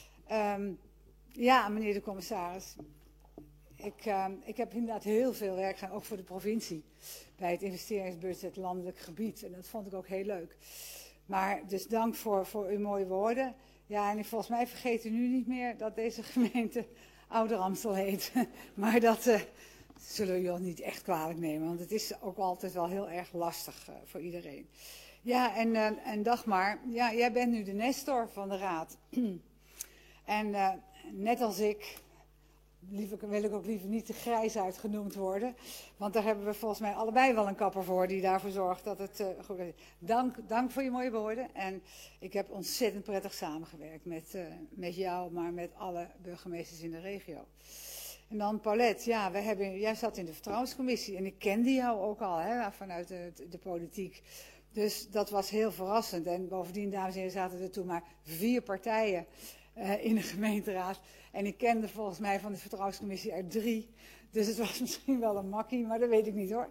Ja, meneer de commissaris. Ik heb inderdaad heel veel werk gedaan, ook voor de provincie. Bij het investeringsbudget landelijk gebied. En dat vond ik ook heel leuk. Maar dus dank voor uw mooie woorden. Ja, en volgens mij vergeet u nu niet meer dat deze gemeente Ouder Amstel heet. Maar dat zullen jullie ook niet echt kwalijk nemen. Want het is ook altijd wel heel erg lastig voor iedereen. Ja, en Dagmar, ja, jij bent nu de Nestor van de raad. En net als ik wil ik ook liever niet te grijs uitgenoemd worden. Want daar hebben we volgens mij allebei wel een kapper voor die daarvoor zorgt dat het goed is. Dank voor je mooie woorden. En ik heb ontzettend prettig samengewerkt met jou, maar met alle burgemeesters in de regio. En dan Paulette, ja, jij zat in de vertrouwenscommissie en ik kende jou ook al vanuit de politiek. Dus dat was heel verrassend. En bovendien, dames en heren, zaten er toen maar 4 partijen in de gemeenteraad. En ik kende volgens mij van de vertrouwenscommissie er 3. Dus het was misschien wel een makkie, maar dat weet ik niet hoor.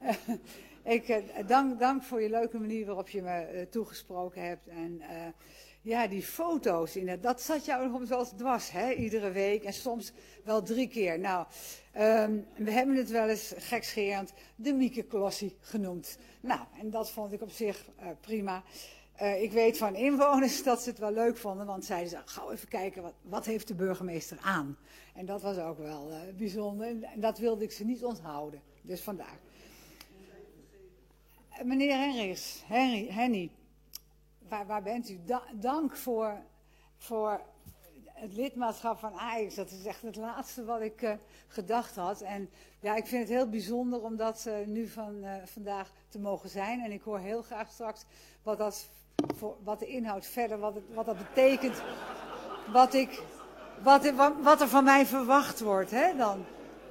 Dank voor je leuke manier waarop je me toegesproken hebt. En ja, die foto's, dat zat jou nog wel eens dwars, hè, iedere week. En soms wel 3 keer. Nou, we hebben het wel eens gekscherend de Mieke-klossie genoemd. Nou, en dat vond ik op zich prima. Ik weet van inwoners dat ze het wel leuk vonden, want zeiden ze, gauw even kijken, wat heeft de burgemeester aan? En dat was ook wel bijzonder en dat wilde ik ze niet onthouden, dus vandaar. Meneer Henny, waar bent u? Dank voor het lidmaatschap van Ajax. Dat is echt het laatste wat ik gedacht had. En ja, ik vind het heel bijzonder om dat nu vandaag te mogen zijn. En ik hoor heel graag straks wat de inhoud verder, wat dat betekent. Wat er van mij verwacht wordt, hè, dan.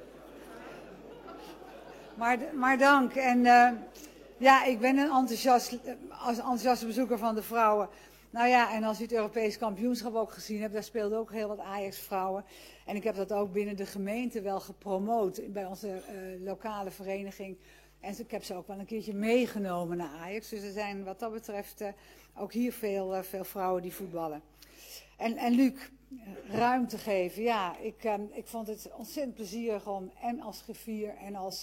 Maar dank. En ja, ik ben een enthousiaste bezoeker van de vrouwen. Nou ja, en als u het Europees kampioenschap ook gezien hebt, daar speelden ook heel wat Ajax-vrouwen. En ik heb dat ook binnen de gemeente wel gepromoot bij onze lokale vereniging. En ik heb ze ook wel een keertje meegenomen naar Ajax. Dus er zijn wat dat betreft ook hier veel vrouwen die voetballen. En Luc, ruimte geven. Ja, ik vond het ontzettend plezierig om en als griffier en als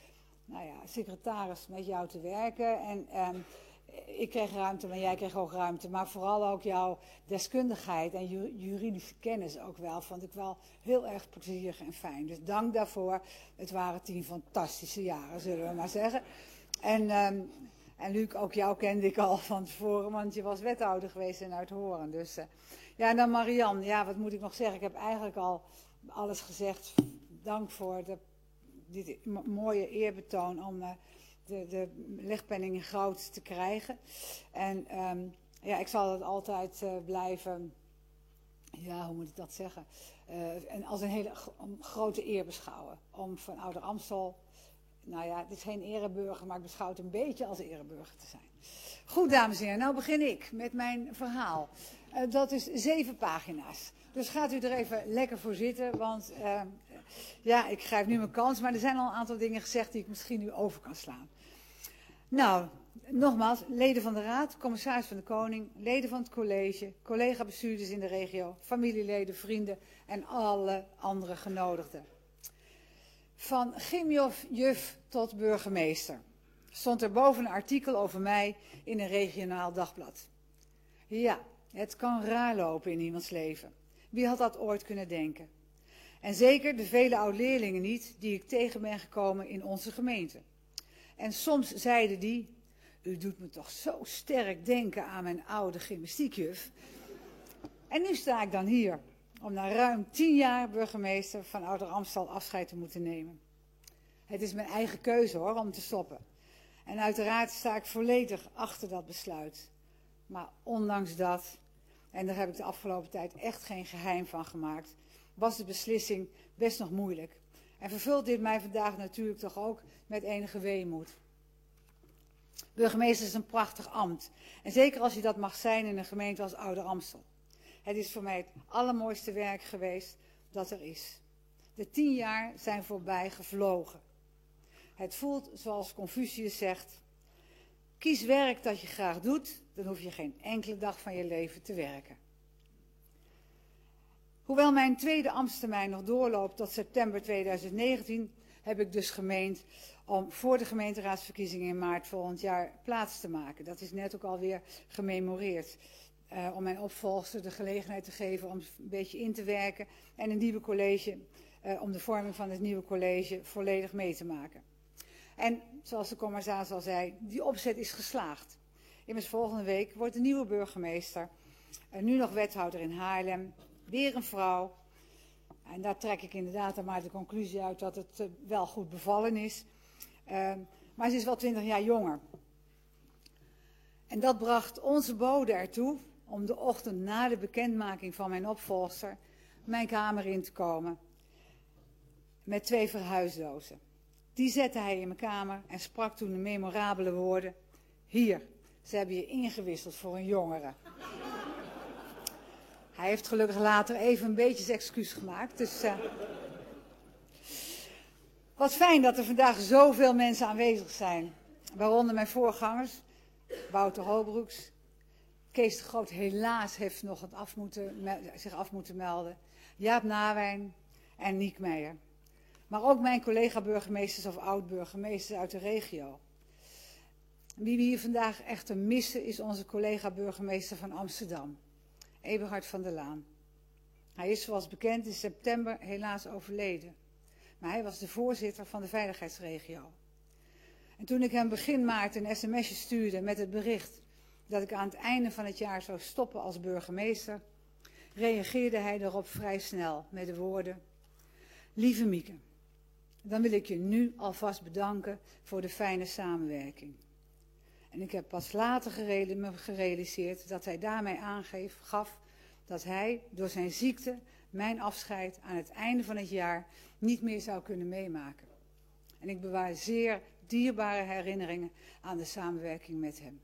secretaris met jou te werken. En ik kreeg ruimte, maar jij kreeg ook ruimte. Maar vooral ook jouw deskundigheid en juridische kennis ook wel. Vond ik wel heel erg plezierig en fijn. Dus dank daarvoor. Het waren 10 fantastische jaren, zullen we maar zeggen. En Luc, ook jou kende ik al van tevoren, want je was wethouder geweest in Uithoren. Dus ja, en dan Marianne. Ja, wat moet ik nog zeggen? Ik heb eigenlijk al alles gezegd. Dank voor dit mooie eerbetoon om de legpenning in goud te krijgen. En ja, ik zal het altijd blijven, ja, hoe moet ik dat zeggen? En als een hele grote eer beschouwen. Om van Ouder Amstel, nou ja, het is geen ereburger, maar ik beschouw het een beetje als ereburger te zijn. Goed, dames en heren, nou begin ik met mijn verhaal. Dat is 7 pagina's. Dus gaat u er even lekker voor zitten, want ja, ik grijp nu mijn kans, maar er zijn al een aantal dingen gezegd die ik misschien nu over kan slaan. Nou, nogmaals, leden van de Raad, commissaris van de Koning, leden van het college, collega-bestuurders in de regio, familieleden, vrienden en alle andere genodigden. Van gymjuf tot burgemeester stond er boven een artikel over mij in een regionaal dagblad. Ja, het kan raar lopen in iemands leven. Wie had dat ooit kunnen denken? En zeker de vele oud-leerlingen niet die ik tegen ben gekomen in onze gemeente. En soms zeiden die, u doet me toch zo sterk denken aan mijn oude gymnastiekjuf. En nu sta ik dan hier, om na ruim 10 jaar burgemeester van Ouder Amstel afscheid te moeten nemen. Het is mijn eigen keuze hoor, om te stoppen. En uiteraard sta ik volledig achter dat besluit. Maar ondanks dat, en daar heb ik de afgelopen tijd echt geen geheim van gemaakt, was de beslissing best nog moeilijk. En vervult dit mij vandaag natuurlijk toch ook met enige weemoed. Burgemeester is een prachtig ambt. En zeker als je dat mag zijn in een gemeente als Ouder Amstel. Het is voor mij het allermooiste werk geweest dat er is. De 10 jaar zijn voorbij gevlogen. Het voelt zoals Confucius zegt, kies werk dat je graag doet, dan hoef je geen enkele dag van je leven te werken. Hoewel mijn tweede ambtstermijn nog doorloopt tot september 2019, heb ik dus gemeend om voor de gemeenteraadsverkiezingen in maart volgend jaar plaats te maken. Dat is net ook alweer gememoreerd. Om mijn opvolger de gelegenheid te geven om een beetje in te werken en een nieuwe college, om de vorming van het nieuwe college volledig mee te maken. En zoals de commissaris al zei, die opzet is geslaagd. Immers volgende week wordt de nieuwe burgemeester, nu nog wethouder in Haarlem, weer een vrouw. En daar trek ik inderdaad dan maar de conclusie uit dat het wel goed bevallen is. Maar ze is wel 20 jaar jonger. En dat bracht onze bode ertoe om de ochtend na de bekendmaking van mijn opvolger mijn kamer in te komen. Met 2 verhuisdozen. Die zette hij in mijn kamer en sprak toen de memorabele woorden. Hier, ze hebben je ingewisseld voor een jongere. Hij heeft gelukkig later even een beetje zijn excuus gemaakt. Dus, wat fijn dat er vandaag zoveel mensen aanwezig zijn. Waaronder mijn voorgangers, Wouter Holbroeks. Kees de Groot helaas heeft nog zich af moeten melden. Jaap Nawijn en Niek Meijer. Maar ook mijn collega-burgemeesters of oud-burgemeesters uit de regio. Wie we hier vandaag echter missen is onze collega-burgemeester van Amsterdam, Eberhard van der Laan. Hij is zoals bekend in september helaas overleden. Maar hij was de voorzitter van de veiligheidsregio. En toen ik hem begin maart een sms'je stuurde met het bericht dat ik aan het einde van het jaar zou stoppen als burgemeester, reageerde hij daarop vrij snel met de woorden: Lieve Mieke, dan wil ik je nu alvast bedanken voor de fijne samenwerking. En ik heb pas later gerealiseerd dat hij daarmee aangaf dat hij door zijn ziekte mijn afscheid aan het einde van het jaar niet meer zou kunnen meemaken. En ik bewaar zeer dierbare herinneringen aan de samenwerking met hem.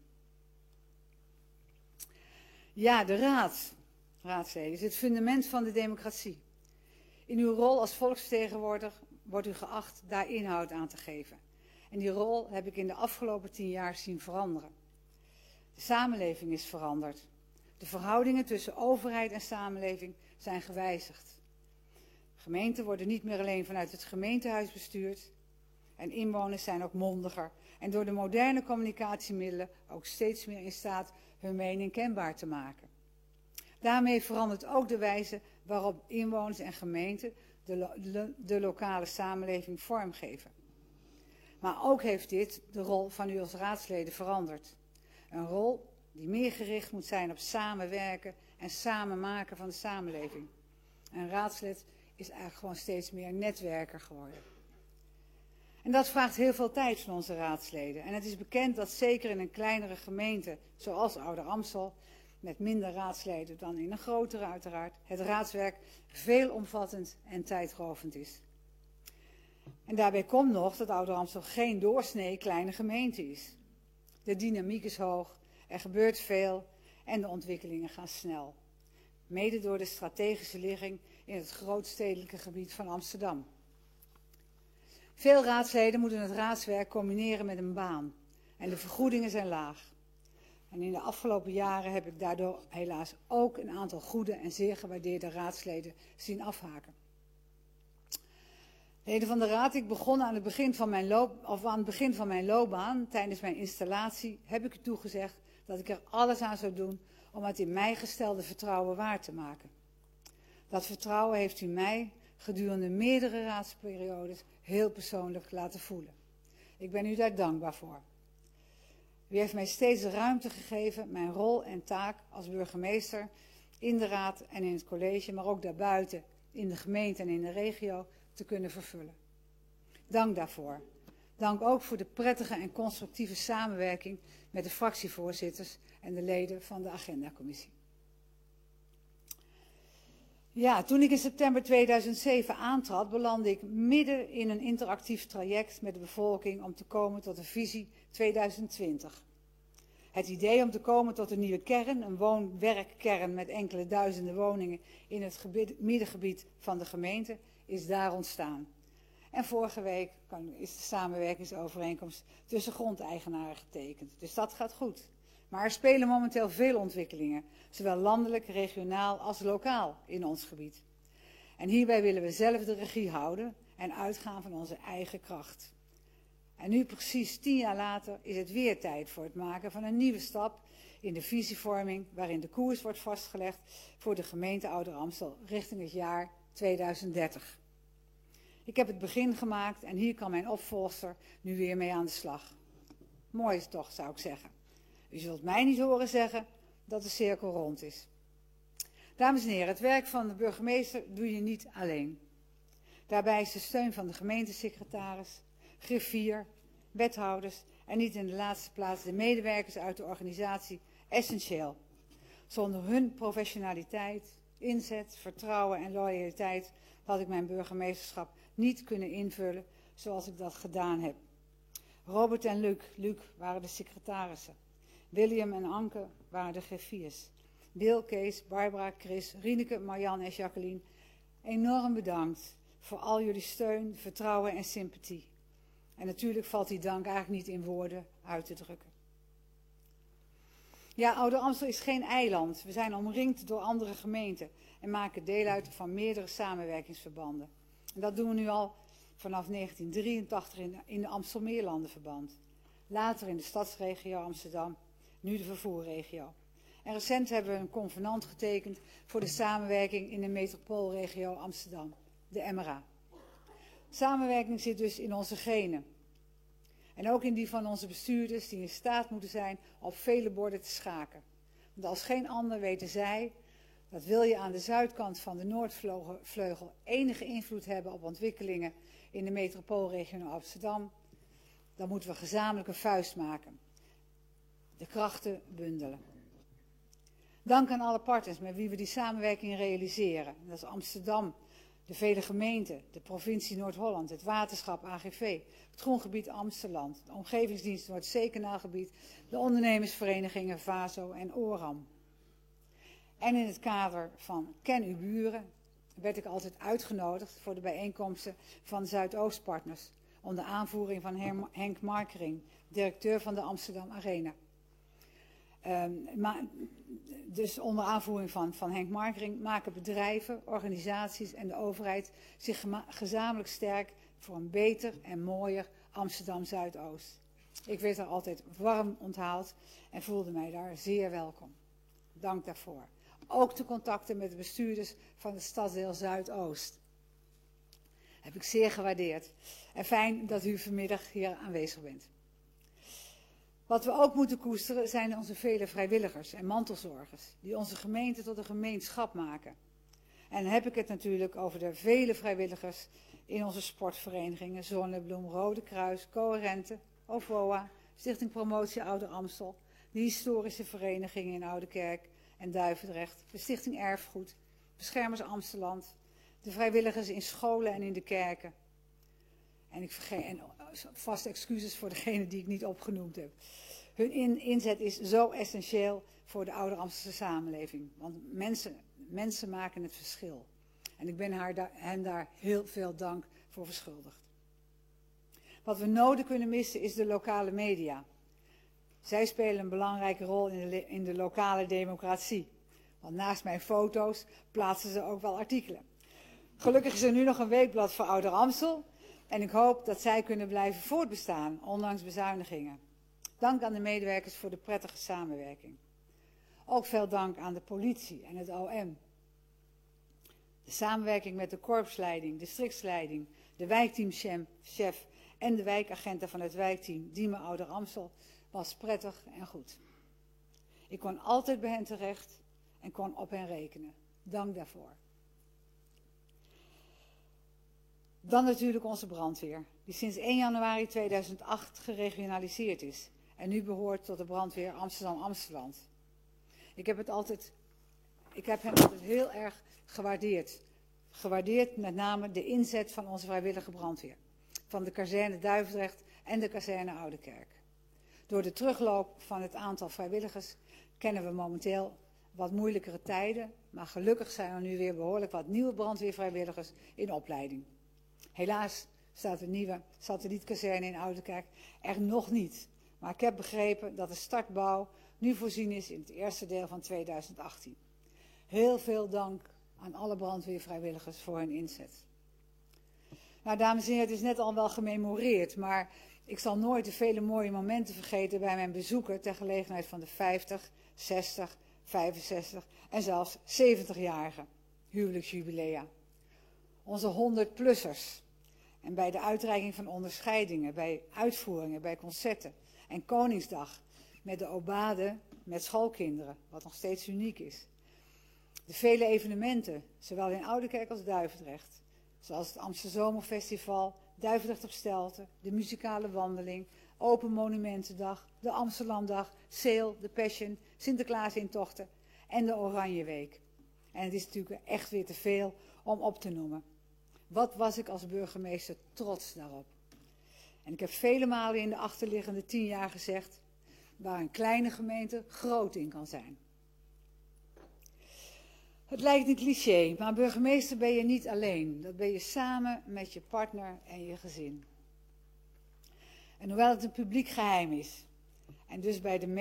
Ja, de raadsleden, is het fundament van de democratie. In uw rol als volksvertegenwoordiger wordt u geacht daar inhoud aan te geven. En die rol heb ik in de afgelopen 10 jaar zien veranderen. De samenleving is veranderd. De verhoudingen tussen overheid en samenleving zijn gewijzigd. Gemeenten worden niet meer alleen vanuit het gemeentehuis bestuurd. En inwoners zijn ook mondiger en door de moderne communicatiemiddelen ook steeds meer in staat hun mening kenbaar te maken. Daarmee verandert ook de wijze waarop inwoners en gemeenten de lokale samenleving vormgeven. Maar ook heeft dit de rol van u als raadsleden veranderd. Een rol die meer gericht moet zijn op samenwerken en samenmaken van de samenleving. Een raadslid is eigenlijk gewoon steeds meer netwerker geworden. En dat vraagt heel veel tijd van onze raadsleden. En het is bekend dat zeker in een kleinere gemeente, zoals Ouder-Amstel, met minder raadsleden dan in een grotere uiteraard, het raadswerk veelomvattend en tijdrovend is. En daarbij komt nog dat Ouder-Amstel geen doorsnee kleine gemeente is. De dynamiek is hoog, er gebeurt veel en de ontwikkelingen gaan snel. Mede door de strategische ligging in het grootstedelijke gebied van Amsterdam. Veel raadsleden moeten het raadswerk combineren met een baan en de vergoedingen zijn laag. En in de afgelopen jaren heb ik daardoor helaas ook een aantal goede en zeer gewaardeerde raadsleden zien afhaken. Leden van de raad, ik begon aan het begin van mijn loopbaan, tijdens mijn installatie, heb ik u toegezegd dat ik er alles aan zou doen om het in mij gestelde vertrouwen waar te maken. Dat vertrouwen heeft u mij gedurende meerdere raadsperiodes heel persoonlijk laten voelen. Ik ben u daar dankbaar voor. U heeft mij steeds de ruimte gegeven mijn rol en taak als burgemeester in de raad en in het college, maar ook daarbuiten, in de gemeente en in de regio, te kunnen vervullen. Dank daarvoor. Dank ook voor de prettige en constructieve samenwerking met de fractievoorzitters en de leden van de agendacommissie. Ja, toen ik in september 2007 aantrad, belandde ik midden in een interactief traject met de bevolking om te komen tot de visie 2020. Het idee om te komen tot een nieuwe kern, een woon-werkkern met enkele duizenden woningen in het middengebied van de gemeente, is daar ontstaan. En vorige week is de samenwerkingsovereenkomst tussen grondeigenaren getekend. Dus dat gaat goed. Maar er spelen momenteel veel ontwikkelingen, zowel landelijk, regionaal als lokaal in ons gebied. En hierbij willen we zelf de regie houden en uitgaan van onze eigen kracht. En nu precies 10 jaar later is het weer tijd voor het maken van een nieuwe stap in de visievorming, waarin de koers wordt vastgelegd voor de gemeente Ouder-Amstel richting het jaar 2030. Ik heb het begin gemaakt en hier kan mijn opvolger nu weer mee aan de slag. Mooi is toch, zou ik zeggen. U zult mij niet horen zeggen dat de cirkel rond is. Dames en heren, het werk van de burgemeester doe je niet alleen. Daarbij is de steun van de gemeentesecretaris, griffier, wethouders en niet in de laatste plaats de medewerkers uit de organisatie essentieel. Zonder hun professionaliteit, inzet, vertrouwen en loyaliteit had ik mijn burgemeesterschap niet kunnen invullen zoals ik dat gedaan heb. Robert en Luc waren de secretarissen. William en Anke waren de griffiers. Bill, Kees, Barbara, Chris, Rieneke, Marianne en Jacqueline, enorm bedankt voor al jullie steun, vertrouwen en sympathie. En natuurlijk valt die dank eigenlijk niet in woorden uit te drukken. Ja, Ouder-Amstel is geen eiland. We zijn omringd door andere gemeenten en maken deel uit van meerdere samenwerkingsverbanden. En dat doen we nu al vanaf 1983 in de Amstelmeerlandenverband. Later in de stadsregio Amsterdam, nu de vervoerregio. En recent hebben we een convenant getekend voor de samenwerking in de metropoolregio Amsterdam, de MRA. Samenwerking zit dus in onze genen. En ook in die van onze bestuurders die in staat moeten zijn op vele borden te schaken. Want als geen ander weten zij dat wil je aan de zuidkant van de Noordvleugel enige invloed hebben op ontwikkelingen in de metropoolregio Amsterdam, dan moeten we gezamenlijk een vuist maken. De krachten bundelen. Dank aan alle partners met wie we die samenwerking realiseren. Dat is Amsterdam, de vele gemeenten, de provincie Noord-Holland, het waterschap AGV, het groengebied Amsterdam, de omgevingsdienst Noordzeekanaalgebied, de ondernemersverenigingen VASO en ORAM. En in het kader van Ken uw buren werd ik altijd uitgenodigd voor de bijeenkomsten van de Zuidoostpartners, onder aanvoering van Henk Markering, directeur van de Amsterdam Arena. Dus onder aanvoering van Henk Markering maken bedrijven, organisaties en de overheid zich gezamenlijk sterk voor een beter en mooier Amsterdam Zuidoost. Ik werd er altijd warm onthaald en voelde mij daar zeer welkom. Dank daarvoor. Ook de contacten met de bestuurders van het stadsdeel Zuidoost heb ik zeer gewaardeerd. En fijn dat u vanmiddag hier aanwezig bent. Wat we ook moeten koesteren zijn onze vele vrijwilligers en mantelzorgers die onze gemeente tot een gemeenschap maken. En dan heb ik het natuurlijk over de vele vrijwilligers in onze sportverenigingen Zonnebloem, Rode Kruis, Coherente, OVOA, Stichting Promotie Ouder Amstel, de historische verenigingen in Oudekerk en Duivendrecht, de Stichting Erfgoed, Beschermers Amsteland, de vrijwilligers in scholen en in de kerken. En ik vergeet, en vast excuses voor degene die ik niet opgenoemd heb. Hun inzet is zo essentieel voor de ouder Amsterdamse samenleving. Want mensen maken het verschil. En ik ben hen daar heel veel dank voor verschuldigd. Wat we nodig kunnen missen is de lokale media. Zij spelen een belangrijke rol in de lokale democratie. Want naast mijn foto's plaatsen ze ook wel artikelen. Gelukkig is er nu nog een weekblad voor Ouder Amstel. En ik hoop dat zij kunnen blijven voortbestaan, ondanks bezuinigingen. Dank aan de medewerkers voor de prettige samenwerking. Ook veel dank aan de politie en het OM. De samenwerking met de korpsleiding, districtsleiding, de wijkteamchef en de wijkagenten van het wijkteam Diemen Ouder Amstel was prettig en goed. Ik kon altijd bij hen terecht en kon op hen rekenen. Dank daarvoor. Dan natuurlijk onze brandweer, die sinds 1 januari 2008 geregionaliseerd is en nu behoort tot de brandweer Amsterdam-Amsteland. Ik heb hen altijd heel erg gewaardeerd. Gewaardeerd met name de inzet van onze vrijwillige brandweer, van de kazerne Duivendrecht en de kazerne Oudekerk. Door de terugloop van het aantal vrijwilligers kennen we momenteel wat moeilijkere tijden, maar gelukkig zijn er nu weer behoorlijk wat nieuwe brandweervrijwilligers in opleiding. Helaas staat de nieuwe satellietkazerne in Oudekerk er nog niet. Maar ik heb begrepen dat de startbouw nu voorzien is in het eerste deel van 2018. Heel veel dank aan alle brandweervrijwilligers voor hun inzet. Nou, dames en heren, het is net al wel gememoreerd, maar ik zal nooit de vele mooie momenten vergeten bij mijn bezoeken ter gelegenheid van de 50, 60, 65 en zelfs 70-jarige huwelijksjubilea. Onze 100-plussers. En bij de uitreiking van onderscheidingen, bij uitvoeringen, bij concerten. En Koningsdag met de obade met schoolkinderen, wat nog steeds uniek is. De vele evenementen, zowel in Oudekerk als Duivendrecht. Zoals het Amsterdam Zomerfestival, Duivendrecht op Stelten, de muzikale wandeling, Open Monumentendag, de Amsterdamdag, Sale, de Passion, Sinterklaasintochten en de Oranjeweek. En het is natuurlijk echt weer te veel om op te noemen. Wat was ik als burgemeester trots daarop. En ik heb vele malen in de achterliggende 10 jaar gezegd waar een kleine gemeente groot in kan zijn. Het lijkt een cliché, maar burgemeester ben je niet alleen. Dat ben je samen met je partner en je gezin. En hoewel het een publiek geheim is, en dus bij de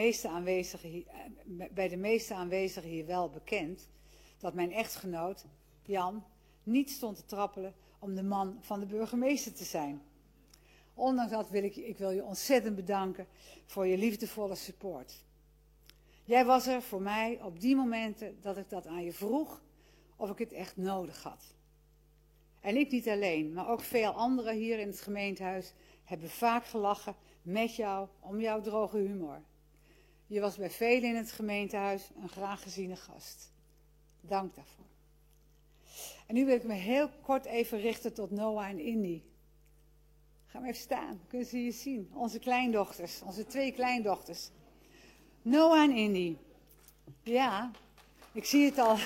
meeste aanwezigen hier wel bekend, dat mijn echtgenoot, Jan, niet stond te trappelen om de man van de burgemeester te zijn. Ondanks dat wil ik je ontzettend bedanken voor je liefdevolle support. Jij was er voor mij op die momenten dat ik dat aan je vroeg of ik het echt nodig had. En ik niet alleen, maar ook veel anderen hier in het gemeentehuis hebben vaak gelachen met jou, om jouw droge humor. Je was bij velen in het gemeentehuis een graag geziene gast. Dank daarvoor. En nu wil ik me heel kort even richten tot Noah en Indy. Ga maar even staan, kunnen ze je zien. Onze kleindochters, onze 2 kleindochters. Noah en Indy. Ja, ik zie het al.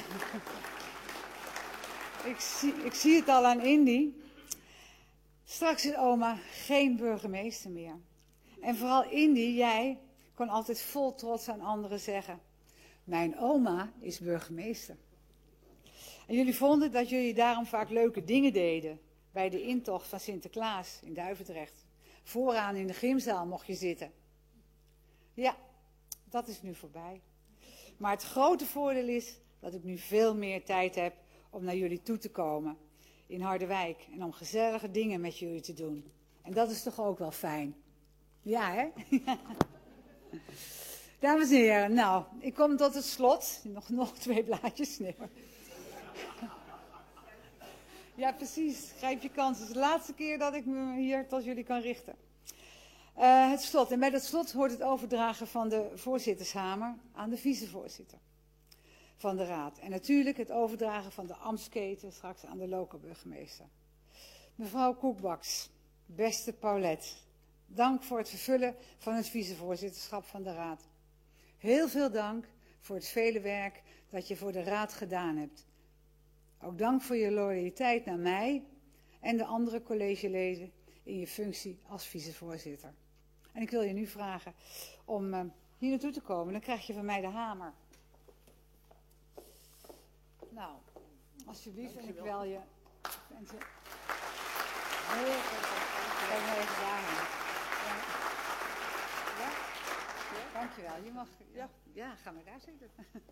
ik zie het al aan Indy. Straks is oma geen burgemeester meer. En vooral Indy, jij kon altijd vol trots aan anderen zeggen: mijn oma is burgemeester. En jullie vonden dat jullie daarom vaak leuke dingen deden. Bij de intocht van Sinterklaas in Duivendrecht. Vooraan in de gymzaal mocht je zitten. Ja, dat is nu voorbij. Maar het grote voordeel is dat ik nu veel meer tijd heb om naar jullie toe te komen. In Harderwijk. En om gezellige dingen met jullie te doen. En dat is toch ook wel fijn. Ja, hè? Dames en heren, nou, ik kom tot het slot. Nog 2 blaadjes. Nee, hoor. Ja, precies. Grijp je kans. Het is de laatste keer dat ik me hier tot jullie kan richten. Het slot. En bij dat slot hoort het overdragen van de voorzittershamer aan de vicevoorzitter van de raad. En natuurlijk het overdragen van de ambtsketen straks aan de lokale burgemeester. Mevrouw Koekbaks, beste Paulette, dank voor het vervullen van het vicevoorzitterschap van de raad. Heel veel dank voor het vele werk dat je voor de raad gedaan hebt. Ook dank voor je loyaliteit naar mij en de andere collegeleden in je functie als vicevoorzitter. En ik wil je nu vragen om hier naartoe te komen. Dan krijg je van mij de hamer. Nou, alsjeblieft. En ik wil je mensen heel veel kijk maar even daarheen. Ja? Ja? Dankjewel. Je mag... Ja, ga maar daar zitten.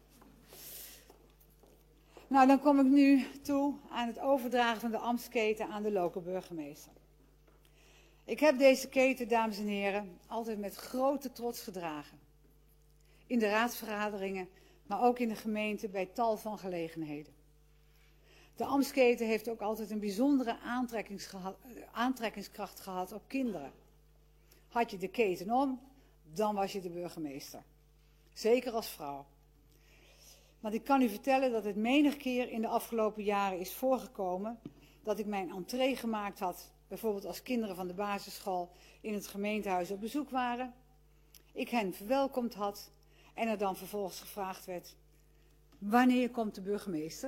Nou, dan kom ik nu toe aan het overdragen van de ambtsketen aan de lokale burgemeester. Ik heb deze keten, dames en heren, altijd met grote trots gedragen. In de raadsvergaderingen, maar ook in de gemeente bij tal van gelegenheden. De ambtsketen heeft ook altijd een bijzondere aantrekkingskracht gehad op kinderen. Had je de keten om, dan was je de burgemeester. Zeker als vrouw. Want ik kan u vertellen dat het menig keer in de afgelopen jaren is voorgekomen dat ik mijn entree gemaakt had, bijvoorbeeld als kinderen van de basisschool in het gemeentehuis op bezoek waren. Ik hen verwelkomd had en er dan vervolgens gevraagd werd: wanneer komt de burgemeester?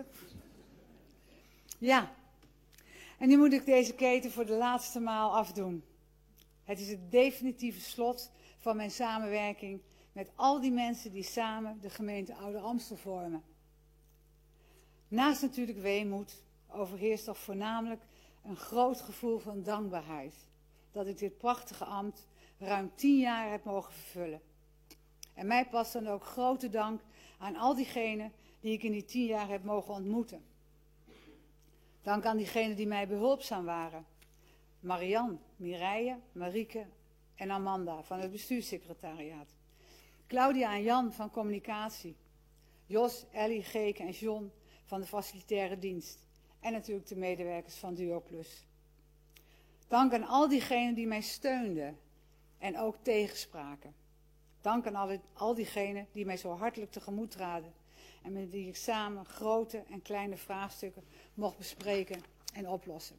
Ja, en nu moet ik deze keten voor de laatste maal afdoen. Het is het definitieve slot van mijn samenwerking met al die mensen die samen de gemeente Ouder-Amstel vormen. Naast natuurlijk weemoed overheerst toch voornamelijk een groot gevoel van dankbaarheid dat ik dit prachtige ambt ruim 10 jaar heb mogen vervullen. En mij past dan ook grote dank aan al diegenen die ik in die 10 jaar heb mogen ontmoeten. Dank aan diegenen die mij behulpzaam waren. Marianne, Mireille, Marieke en Amanda van het bestuurssecretariaat. Claudia en Jan van communicatie. Jos, Ellie, Geke en John van de facilitaire dienst. En natuurlijk de medewerkers van Duo Plus. Dank aan al diegenen die mij steunden en ook tegenspraken. Dank aan al diegenen die mij zo hartelijk tegemoet traden en met wie ik samen grote en kleine vraagstukken mocht bespreken en oplossen.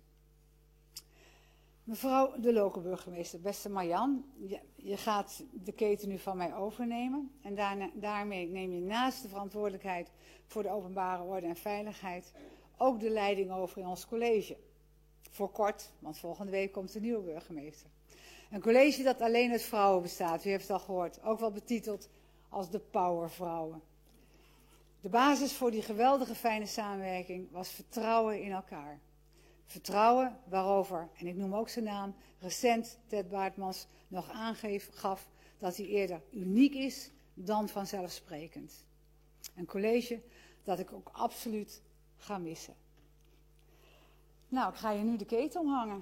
Mevrouw de lokale burgemeester, beste Marjan, je gaat de keten nu van mij overnemen. En daarmee neem je naast de verantwoordelijkheid voor de openbare orde en veiligheid ook de leiding over in ons college. Voor kort, want volgende week komt de nieuwe burgemeester. Een college dat alleen uit vrouwen bestaat, u heeft het al gehoord. Ook wel betiteld als de Powervrouwen. De basis voor die geweldige fijne samenwerking was vertrouwen in elkaar. Vertrouwen waarover, en ik noem ook zijn naam, recent Ted Baartmans nog aangaf dat hij eerder uniek is dan vanzelfsprekend. Een college dat ik ook absoluut ga missen. Nou, ik ga je nu de keten omhangen.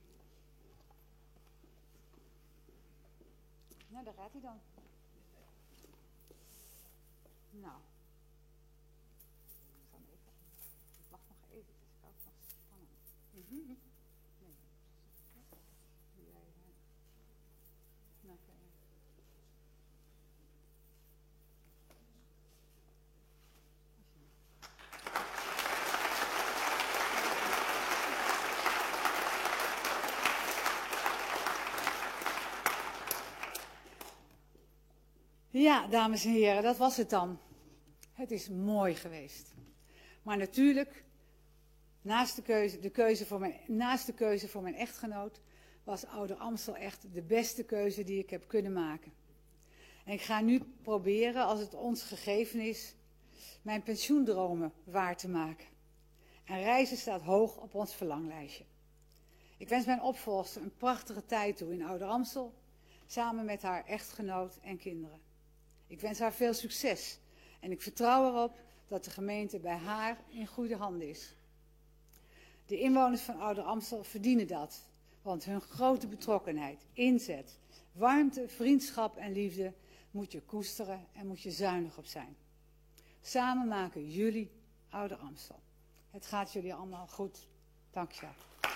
Nou, daar gaat hij dan. Nou. Ik wacht nog even, het is koud nog spannend. Nee. Ja, dames en heren, dat was het dan. Het is mooi geweest. Maar natuurlijk, naast de keuze voor mijn echtgenoot, was Ouder Amstel echt de beste keuze die ik heb kunnen maken. En ik ga nu proberen, als het ons gegeven is, mijn pensioendromen waar te maken. En reizen staat hoog op ons verlanglijstje. Ik wens mijn opvolger een prachtige tijd toe in Ouder Amstel, samen met haar echtgenoot en kinderen. Ik wens haar veel succes en ik vertrouw erop dat de gemeente bij haar in goede handen is. De inwoners van Ouder Amstel verdienen dat, want hun grote betrokkenheid, inzet, warmte, vriendschap en liefde moet je koesteren en moet je zuinig op zijn. Samen maken jullie Ouder Amstel. Het gaat jullie allemaal goed. Dank je wel.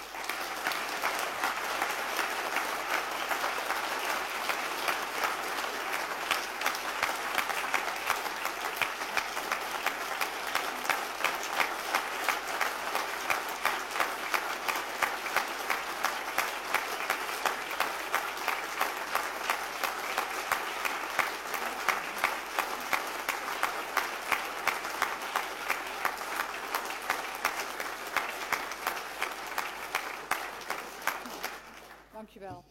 Dankjewel.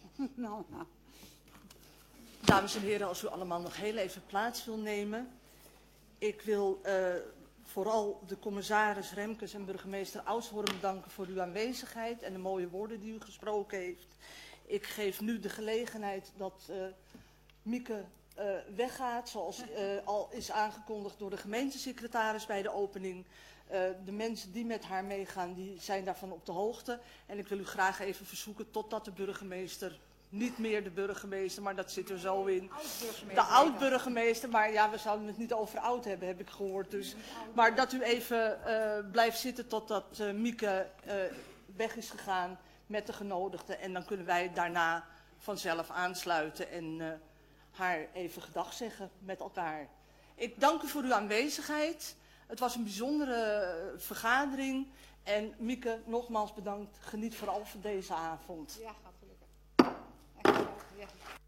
Dames en heren, als u allemaal nog heel even plaats wil nemen. Ik wil vooral de commissaris Remkes en burgemeester Oudshoorn bedanken voor uw aanwezigheid en de mooie woorden die u gesproken heeft. Ik geef nu de gelegenheid dat Mieke weggaat, zoals al is aangekondigd door de gemeentesecretaris bij de opening. De mensen die met haar meegaan, die zijn daarvan op de hoogte. En ik wil u graag even verzoeken totdat de burgemeester, niet meer de burgemeester, maar dat zit er zo in. De oud-burgemeester, maar ja, we zouden het niet over oud hebben, heb ik gehoord. Dus. Maar dat u even blijft zitten totdat Mieke weg is gegaan met de genodigden. En dan kunnen wij daarna vanzelf aansluiten en haar even gedag zeggen met elkaar. Ik dank u voor uw aanwezigheid. Het was een bijzondere vergadering. En Mieke, nogmaals bedankt. Geniet vooral van deze avond. Ja, gaat gelukkig. Ja.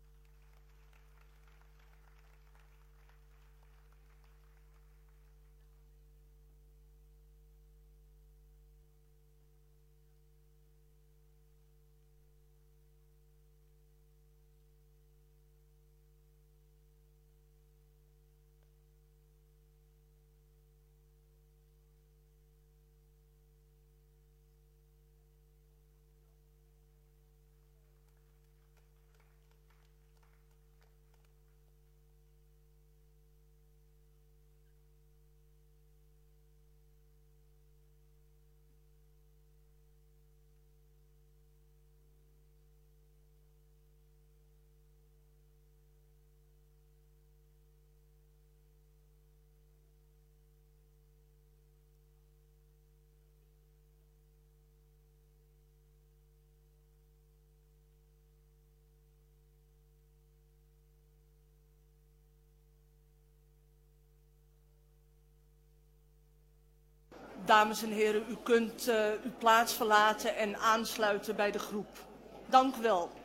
Dames en heren, u kunt uw plaats verlaten en aansluiten bij de groep. Dank u wel.